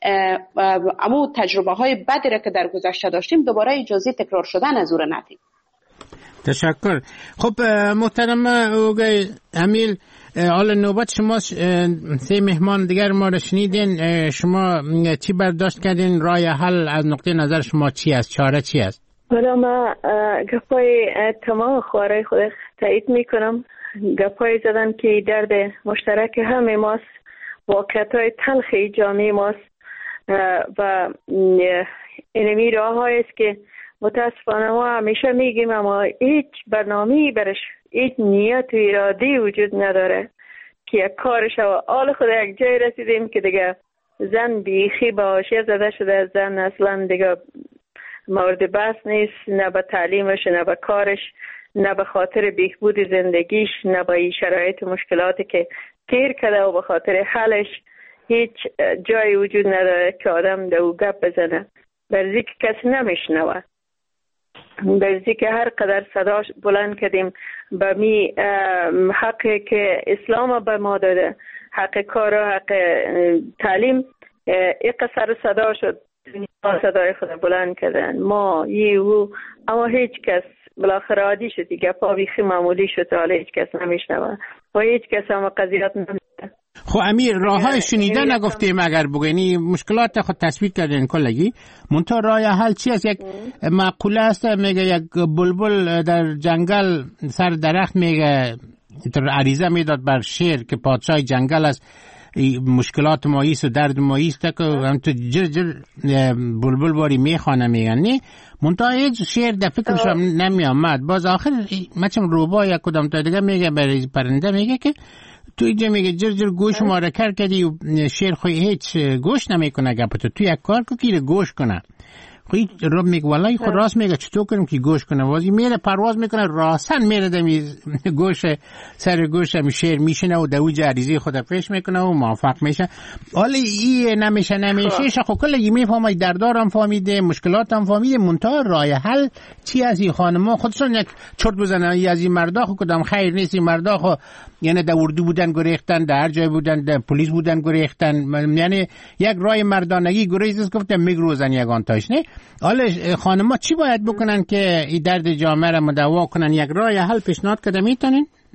امو تجربه های بدی را که در گذشته داشتیم دوباره اجازه تکرار شدن از اون ندیم. تشکر. خب محترم اوگای امیل، حالا نوبت شما، سه مهمان دیگر ما را شنیدین، شما چی برداشت کردین؟ راه حل از نقطه نظر شما چی است؟ چاره چی است؟ حالا ما گپای تمام خوارای خود تایید میکنم. گپای زدن که درد مشترک همه ماست، واقعیت‌های تلخی جامعه ماست و اینمی راه های است که متاسفانه ما همیشه میگیم اما هیچ برنامه‌ای برش، هیچ نیت و اراده وجود نداره که یک کارش و آل خود یک جای رسیدیم که دیگه زن بیخی با حاشیه زده شده. زن اصلا دیگه مورد بحث نیست، نه به تعلیمش، نه به کارش، نه به خاطر بهبود زندگیش، نه به شرایط مشکلاتی که تیر کرده و به خاطر حلش هیچ جای وجود نداره که آدم دو گپ بزنه. برزی که کسی نمیشنوه، برزی که هر قدر صداش بلند کردیم به می حقی که اسلام به ما داده، حق کار و حق تعلیم، یک سر صدا شد، صدای خود بلند کردن ما یه و اما هیچ کس بالاخره عادی شد دیگه، پا بیخی معمولی شد، حالا هیچ کس نمیشنوه و هیچ کس هم قضیات نمیده. خب امیر، راه های شنیدن نگفتیم، اگر بگوینی مشکلات خود تصویر کردین کلگی، منتها راه حل چی است؟ یک مقوله است میگه یک بلبل در جنگل سر درخت میگه عریضه میداد بر شیر که پادشاه جنگل است، مشکلات ما ایست و درد ما ایست که هم تو جر جر بلبل باری میخوانه میگن نی، منتها هیچ شیر در فکرش هم نمی آمد. باز آخر مچم روبا یا کدام تا دیگه میگه برای پرنده میگه که تو اینجا میگه جر جر گوش ما را کر کردی و شیر خوی هیچ گوش نمیکنه گپ تو تو یک کار که که گوش کنه. خوی رب میگه والله خود راست میگه چطور کنیم که گوش کنه؟ وازی میره پرواز میکنه راستن میره دمی گوش سر گوش هم شیر میشنه و دو جریزی خود پیش میکنه و موفق میشه. حالا این نمیشه نمیشه شخو کلگی میفهمه، دردارم فهمیده، مشکلاتم فهمیده، منتها راه حل چی از این خانما خودشون یک چرت بزنن از این مردا خو کدام خیر نیست. این مردا خو یعنی در اردو بودن گریختن، در هر جای بودن، در پلیس بودن گریختن، یعنی یک راه مردانگی گریز گفتم میگروزن یگان تاش نه. حالا خانما چی باید بکنن که این درد جامعه را مداوا کنن؟ یک راه حل پیشنهاد کده میتونین؟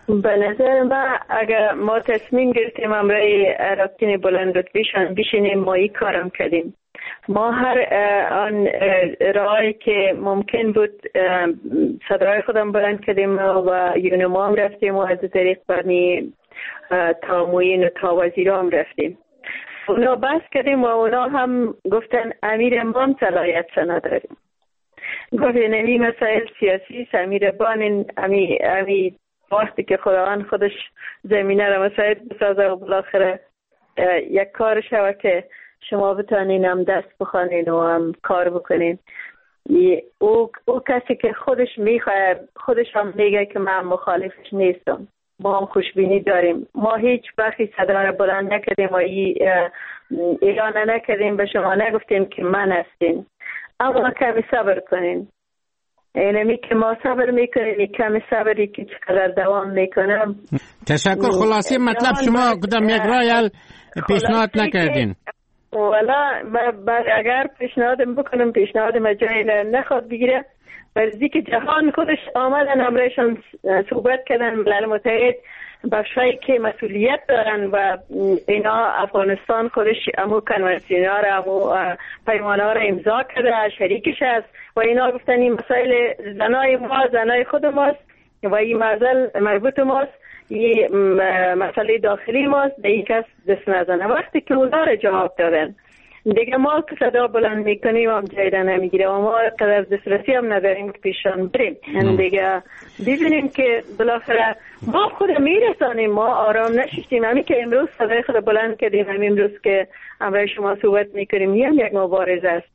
به نظر من اگر ما تصمیم گرفتیم امرای رابطین بلند رتبهشان بشینیم ما این کارم کردیم. ما هر آن راهی که ممکن بود صدای خودم بلند کردیم و یونما هم رفتیم و از طریق برنی تا موین و تا وزیرام رفتیم. اونا بحث کردیم و اونا هم گفتن امیر ما هم صلاحیت نداریم. گفتن امی مسائل سیاسی امیر بان امی امی وقتی که خداوند خودش زمینه را مساعد بسازه و بالاخره یک کار شود که شما بتانین هم دست بخوانین و هم کار بکنین. او, او کسی که خودش میخواه خودش هم میگه که من مخالفش نیستم. ما هم خوشبینی داریم. ما هیچ وقتی صدا را بلند نکردیم و اعلان نکردیم به شما نگفتیم که من هستین. اما کمی صبر کنین. اینمی که ما صبر میکنیم کمی صبری که چقدر دوام میکنم. تشکر. خلاصی مطلب شما کدام یک رای حل پیشنهاد نکردین؟ والا اگر پیشنهادم بکنم پیشنهادم جایی نخواد بگیره. برزی که جهان خودش آمدن همراهشان صحبت کردن ملل متحد بخشایی که مسئولیت دارن و اینا افغانستان خودش امو کنوانسیون ها را امو پیمان ها را امضا کرده شریکش است و اینا گفتن این مسائل زنای ما زنای خود ماست و این مرزل مربوط ماست این مسئله داخلی ماست به این کس دست نزنه. وقتی که اونا را جواب دادن دیگه ما که صدا بلند میکنیم هم جایده نمیگیره و ما قدر دسترسی هم نداریم که پیشان بریم. دیگه ببینیم که بالاخره ما خود میرسانیم. ما آرام نشیشتیم. همین که امروز صدای خود بلند کردیم همین امروز که همراه شما صحبت میکنیم این هم یک مبارزه است.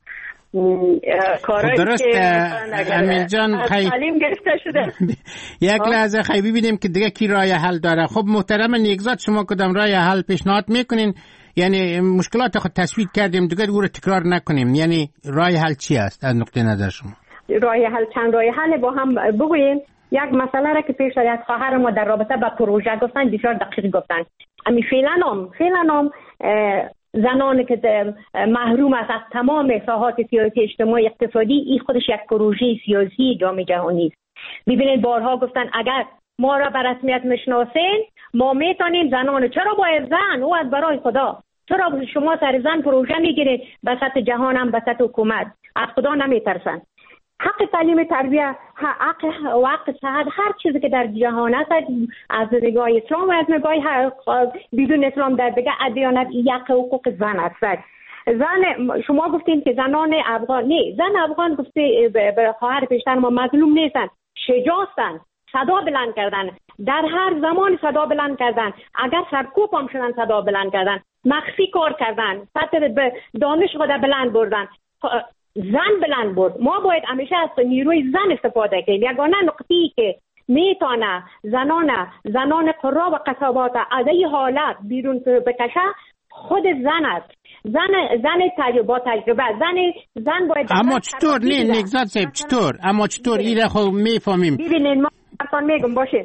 خب درست امین جان خیلی تعلیم گرفته شده. یک لحظه خیلی ببینیم که دیگه کی راه حل داره. خب محترم نیکزاد شما کدام راه حل پیشنهاد میکنین؟ یعنی مشکلات خود تصویر کردیم دیگه او رو تکرار نکنیم. یعنی راه حل چی است از نقطه نظر شما؟ راه حل چند راه حل با هم بگوییم. یک مسئله را که پیش از خواهر ما در رابطه با پروژه گفتن بسیار دقیق گفتن. امی فعلا هم فعلا هم زنانی که محروم است از تمام ساحات سیاسی اجتماعی اقتصادی این خودش یک پروژه سیاسی جامعه جهانی است. ببینید بارها گفتن اگر ما را به رسمیت میشناسین ما میتونیم زنان چرا باید زن او از برای خدا چرا شما سر زن پروژه میگیرید به سطح جهان هم به سطح حکومت از خدا نمیترسن. حق تعلیم تربیت حق و حق صحت هر چیزی که در جهان است از نگاه اسلام و از نگاه بدون اسلام در دیگه ادیانت یک حقوق زن است. زن شما گفتین که زنان افغان نه زن افغان گفته به خواهر پیشتر ما مظلوم نیستن شجاعتن صدا بلند کردن در هر زمان صدا بلند کردن اگر سرکوب هم شدن صدا بلند کردن مخفی کار کردن سطح دانش خود بلند بردن زن بلند برد. ما باید همیشه از نیروی زن استفاده کنیم. یگانه نقطه‌ای که میتونه زنان زنان قرا و قصابات از این حالت بیرون بکشه خود زن است. زن زن تجربه تجربه زن زن باید اما چطور نه نگذات صاحب چطور اما چطور این خب میفهمیم. ببینید ما اصلا میگم باشه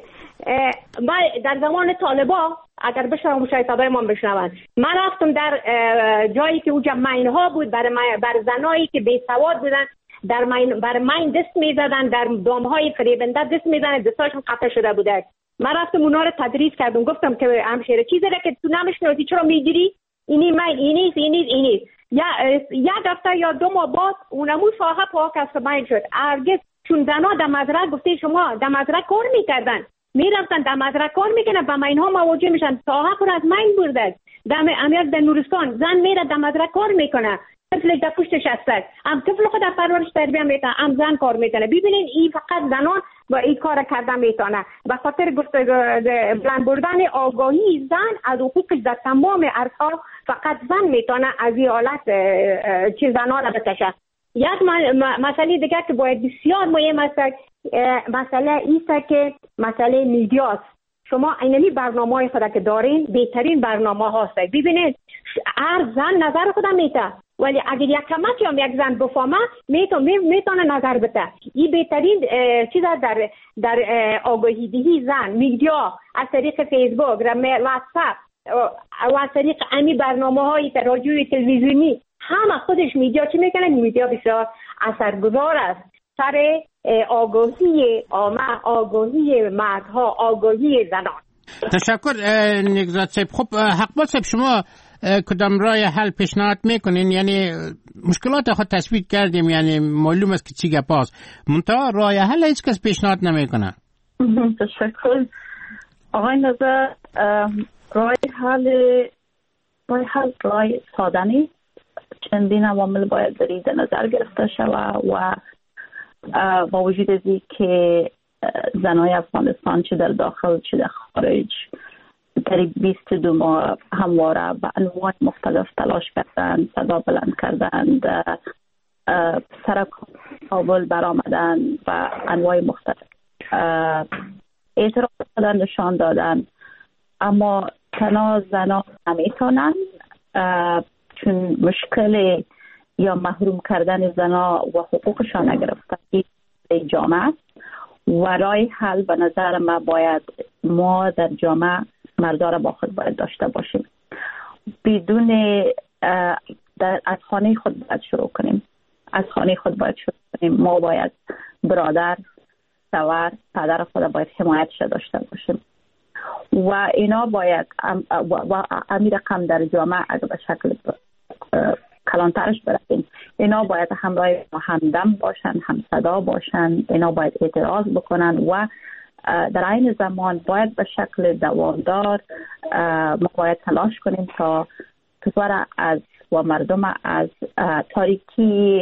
ما در زمان طالبا اگر بشنوم شاید صدای ما بشنون من رفتم در جایی که اونجا ماین ها بود برای بر زنایی که بی سواد بودن در ماین بر ماین دست میزدن در دام های فریبنده دست میزدن دستاشون قطع شده بوده. من رفتم اونا رو تدریس کردم گفتم که همشهره چیزی را که تو نمیشناسی چرا میگیری اینی ماین اینی اینی اینی یا یک هفته یا دو ماه بعد اونمو ساحه پاک از ماین شد. هرگز چون زنا در مزرعه گفته شما در مزرعه کار میکردن میرفتن در مزرعه کار میکنن با ماین ها مواجه میشن ساحه پر از ماین برده. در امیر در نورستان زن میره در مزرعه کار میکنه طفل در پشتش هست هم طفل خود در پرورش تربیه میتونه هم زن کار میکنه. ببینین این فقط زنان و این کار کردن میتونه به خاطر گفته بلند بردن آگاهی زن از حقوقش در تمام عرصه‌ها فقط زن میتونه از این حالت چیز زنها را بکشه. یک مسئله دیگه که باید بسیار مهم است مسئله ایست که مسئله میدیاست. شما اینمی برنامه های خود که دارین بهترین برنامه هاست. ببینید هر زن نظر خود میته ولی اگر یک کمکی هم یک زن بفهمه میتونه میتونه نظر بده. این بهترین چیز در در آگاهی دهی زن میدیا از طریق فیسبوک و واتساپ و از طریق امی برنامه های رادیویی تلویزیونی همه خودش میدیا چی میکنه. میدیا بسیار اثرگذار است سر آگاهی عامه، آگاهی مردها، آگاهی زنان. تشکر نگزاد صاحب. خب حقبال صاحب، شما کدام راه حل پیشنهاد میکنین؟ یعنی مشکلات خود تثبیت کردیم، یعنی معلوم است که چی گپاست، منتها راه حل هیچ کس پیشنهاد نمیکنه. تشکر آقای نظر. راه حل راه حل راه ساده نیست. چندین عوامل باید در نظر گرفته شود و با وجود از که زنای افغانستان چه در داخل چه در خارج در بیست و دو ماه همواره به انواع مختلف تلاش کردند، صدا بلند کردند، سر کابل برآمدن و انواع مختلف اعتراض کردن، نشان دادن، اما تنها زنان نمیتونن، چون مشکل یا محروم کردن زنا و حقوقشان نگرفتن جامعه و راه حل به نظر ما باید ما در جامعه مردا را با خود باید داشته باشیم. بدون در از خانه خود باید شروع کنیم. از خانه خود باید شروع کنیم. ما باید برادر، شوهر، پدر خود باید حمایتش داشته باشیم و اینا باید و امی رقم در جامعه اگر به شکل کلانترش برسیم، اینا باید همراه همدم باشن، هم صدا باشن، اینا باید اعتراض بکنن و در این زمان باید به شکل دوامدار ما باید تلاش کنیم تا کشور از و مردم از تاریکی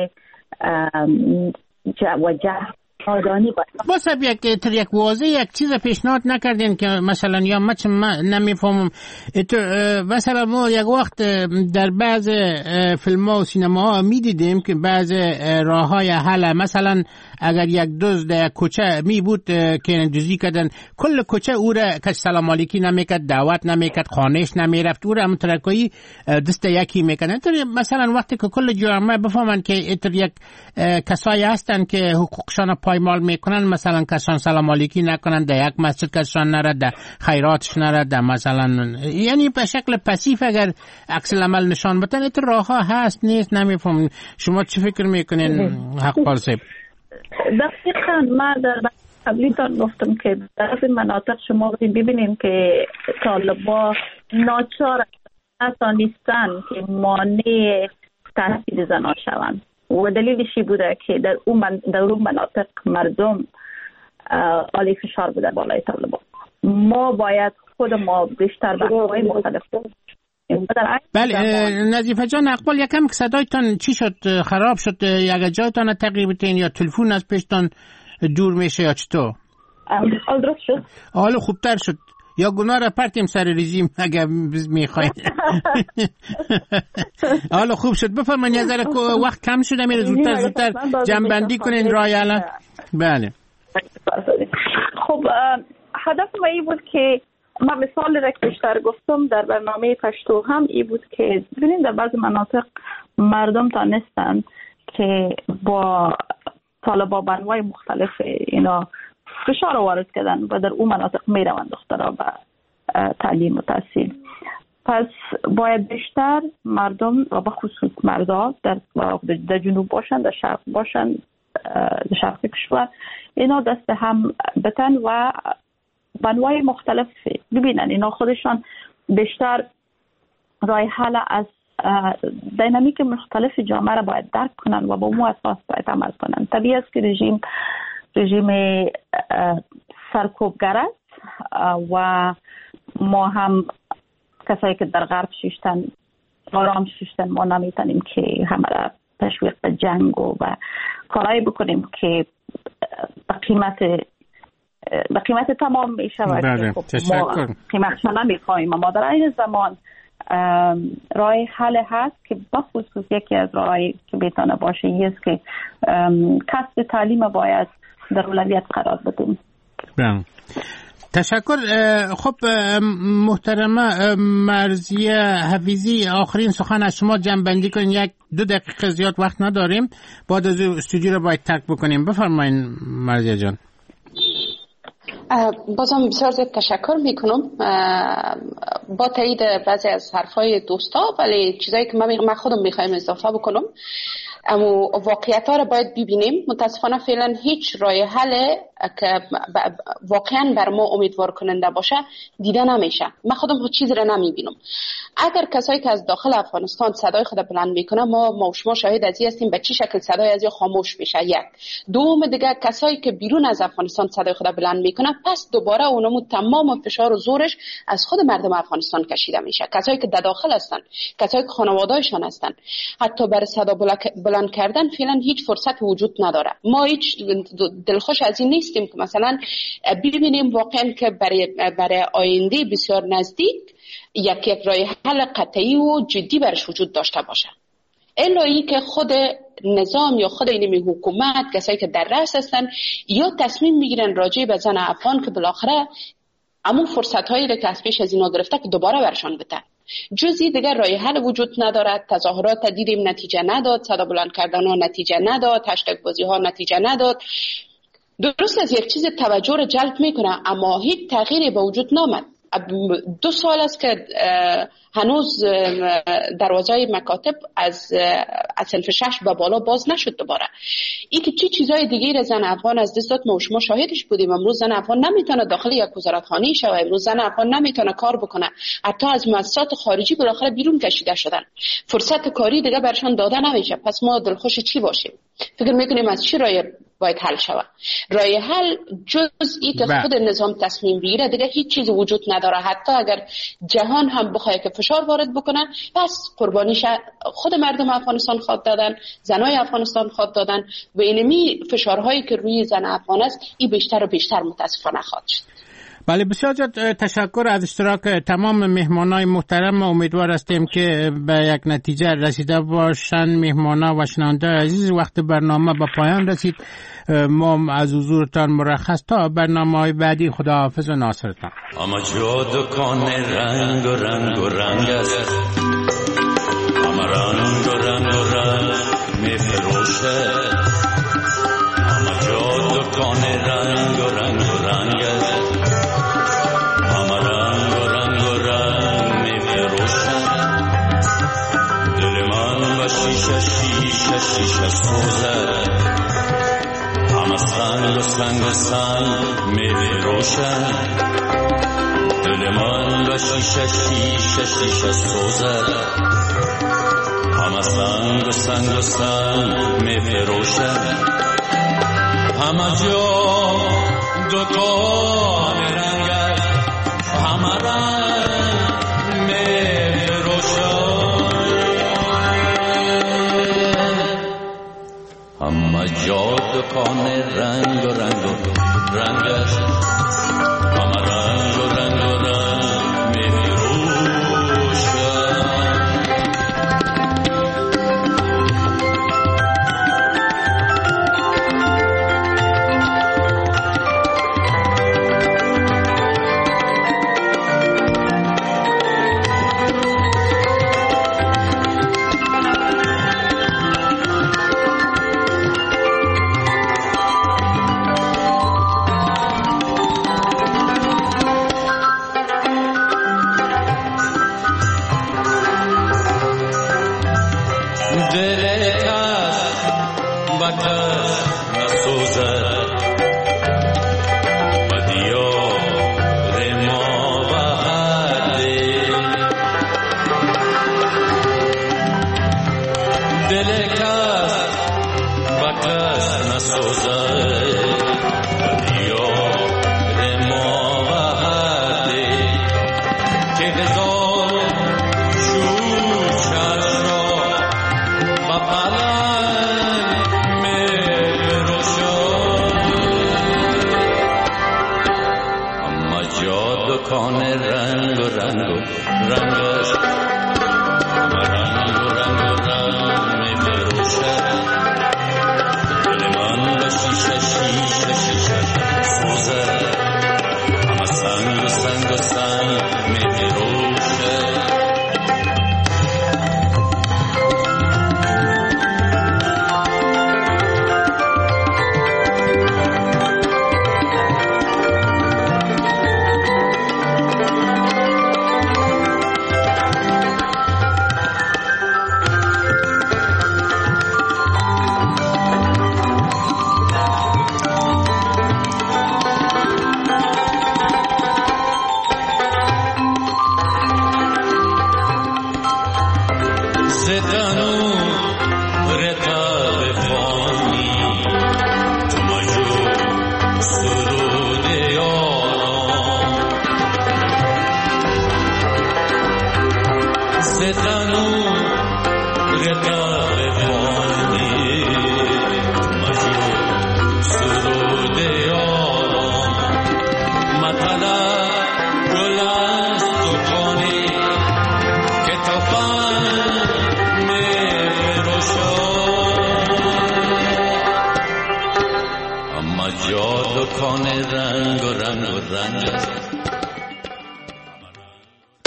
و جهل آدانی باید. باز یک تر یک واضح یک چیز پیشنهاد نکردین که مثلا یا من نمیفهمم، مثلا ما یک وقت در بعض فیلم ها و سینما ها میدیدیم که بعض راه های حل، مثلا اگر یک دزد در کوچه می بود که دزدی کردن، کل کوچه او را کس سلام علیکی نمیکرد، دعوت نمیکرد، خانهش نمیرفت، او را مترکایی دست یکی میکردن. مثلا وقتی که کل جامعه بفهمن که اتر یک کسایی هستن که حقوقشان پایمال میکنن، مثلا کسان سلام علیکی نکنن، در یک مسجد کسان نرد، در خیراتش نرد، مثلا یعنی به شکل پسیف اگر عکس العمل نشان بدن، اتر راه ها هست نیست نمیفهم. شما چی فکر میکنین حقبال صاحب؟ دقیقاً من در قبلی تان گفتم که در این مناطق شما ببینیم که طالبا ناچار نیستن که مانع تحصیل زنان شوند و دلیلشی بوده که در اون در اون مناطق مردم عالی فشار بوده بالای طالبا. ما باید خود ما بیشتر به انواع مختلف. بله نظیفه جان، اقبال یکم که صدایتان چی شد؟ خراب شد؟ یک جایتان تقریب تین یا تلفن از پیشتان دور میشه یا چطور؟ حال درست شد؟ حال خوبتر شد یا گناه را پرتیم سر رژیم اگر میخواید؟ حالا خوب شد. بفرمایید یه ذره وقت کم شده، میره زودتر زودتر جمع‌بندی کنین رای الان. بله خب هدف ما این بود که ما مثال را که بیشتر گفتم در برنامه پشتو هم این بود که ببینید در بعض مناطق مردم تانستن که با طالبا بانوای مختلف اینا فشار وارد کردن و در اون مناطق می روند دخترها به تعلیم و تحصیل. پس باید بیشتر مردم و به خصوص مردا در, در جنوب باشن، در شرق باشن، در شرق کشور اینا دست هم بتن و بانوای مختلف ببینن. اینا خودشان بیشتر راه حل از دینامیک مختلف جامعه را باید درک کنن و با مو اساس باید عمل کنن. طبیعی است که رژیم رژیم سرکوبگر است و ما هم کسایی که در غرب شیشتن آرام شیشتن ما نمیتونیم که همه را تشویق به جنگ و کارایی بکنیم که به قیمت به قیمت تمام میشه و بله. خب ما قیمتش نمیخوایم. ما در این زمان راه حل هست که بخصوص یکی از راهایی که بیتانه باشه این است که کسب تعلیم باید در اولویت قرار بدیم. بله. تشکر. خب محترمه مرضیه حفیظی، آخرین سخن از شما جمع‌بندی کنین. یک دو دقیقه زیاد وقت نداریم، بعد از استودیو رو باید ترک بکنیم. بفرمایین مرضیه جان. بازم بسیار زیاد تشکر میکنم با تایید بعضی از حرفای دوستا، ولی چیزایی که من خودم میخوایم اضافه بکنم. اما واقعیت ها را باید ببینیم. متاسفانه فعلا هیچ راه حل که واقعا بر ما امیدوار کننده باشه دیده نمیشه. من خودم هیچ چیزی را نمیبینم. اگر کسایی که از داخل افغانستان صدای خود بلند میکنه، ما ما شما شاهد از این هستیم به چه شکل صدای از خاموش میشه. یک دوم دیگه کسایی که بیرون از افغانستان صدای خود بلند میکنه، پس دوباره اونمو تمام فشار و زورش از خود مردم افغانستان کشیده میشه. کسایی که در داخل هستن، کسایی که خانواده‌شان هستن، حتی برای صدا بلند کردن فعلا هیچ فرصت وجود نداره. ما هیچ دلخوش از این نیستیم که مثلا ببینیم واقعا که برای برای آینده بسیار نزدیک یک یک راه حل قطعی و جدی برش وجود داشته باشه. الا ای که خود نظام یا خود این حکومت، کسایی که در رأس هستن، یا تصمیم میگیرن راجع به زن افغان که بالاخره همون فرصت هایی که از پیش از اینا گرفته که دوباره برشان بده. جزی دیگر راه حل وجود ندارد. تظاهرات دیدیم نتیجه نداد، صدا بلند کردن ها نتیجه نداد، هشتگ بازی ها نتیجه نداد. درست از یک چیز توجه را جلب میکنه اما هیچ تغییری به وجود نامد. دو سال است که هنوز دروازه مکاتب از از صنف شش به بالا باز نشد دوباره. این که چی چیزای دیگه زن افغان از دست داد ما شما شاهدش بودیم. امروز زن افغان نمیتونه داخل یک وزارتخانه شه، امروز زن افغان نمیتونه کار بکنه، حتی از مؤسسات خارجی بالاخره بیرون کشیده شدن، فرصت کاری دیگه برشان داده نمیشه. پس ما دلخوش چی باشیم؟ فکر میکنیم از چی راه باید حل شود؟ راه حل جز این که خود نظام تصمیم بگیره دیگه هیچ چیز وجود نداره. حتی اگر جهان هم بخواد که فشار وارد بکنه، پس قربانیش خود مردم افغانستان خواد دادن، زنای افغانستان خواد دادن و اینمی فشارهایی که روی زن افغان است این بیشتر و بیشتر متاسفانه خواهد شد. بله، بسیار زیاد تشکر از اشتراک تمام مهمانای محترم. امیدوار هستیم که به یک نتیجه رسیده باشند. مهمانا و شنونده عزیز، وقت برنامه به پایان رسید. ما از حضورتان مرخص تا برنامه‌های بعدی. خداحافظ و ناصرتان. اما جا دکان رنگ و رنگ و رنگ است، اما رنگ و رنگ و رنگ می فروشه. اما جا دکان رنگ و رنگ و رنگ است، اما رنگ و رنگ و رنگ می فروشه. دل من و شیشه شیشه شیشه سوزه، اما سنگ و سنگ و سنگ می فروشه. دل من و شیشه شیشه شیشه سوزه، اما سنگ و سنگ و سنگ می فروشه. اما جا دکان رنگ است، اما رنگ می فروشه. اما جا دکان رنگ و رنگ و رنگ است، اما رنگ و رنگ و رنگ می فروشه. ستنو رقاب بانی مجو سرود یاران مطلع گل از دکانی که تفن می روشان اما جا دکان رنگ و رنگ و رنگ است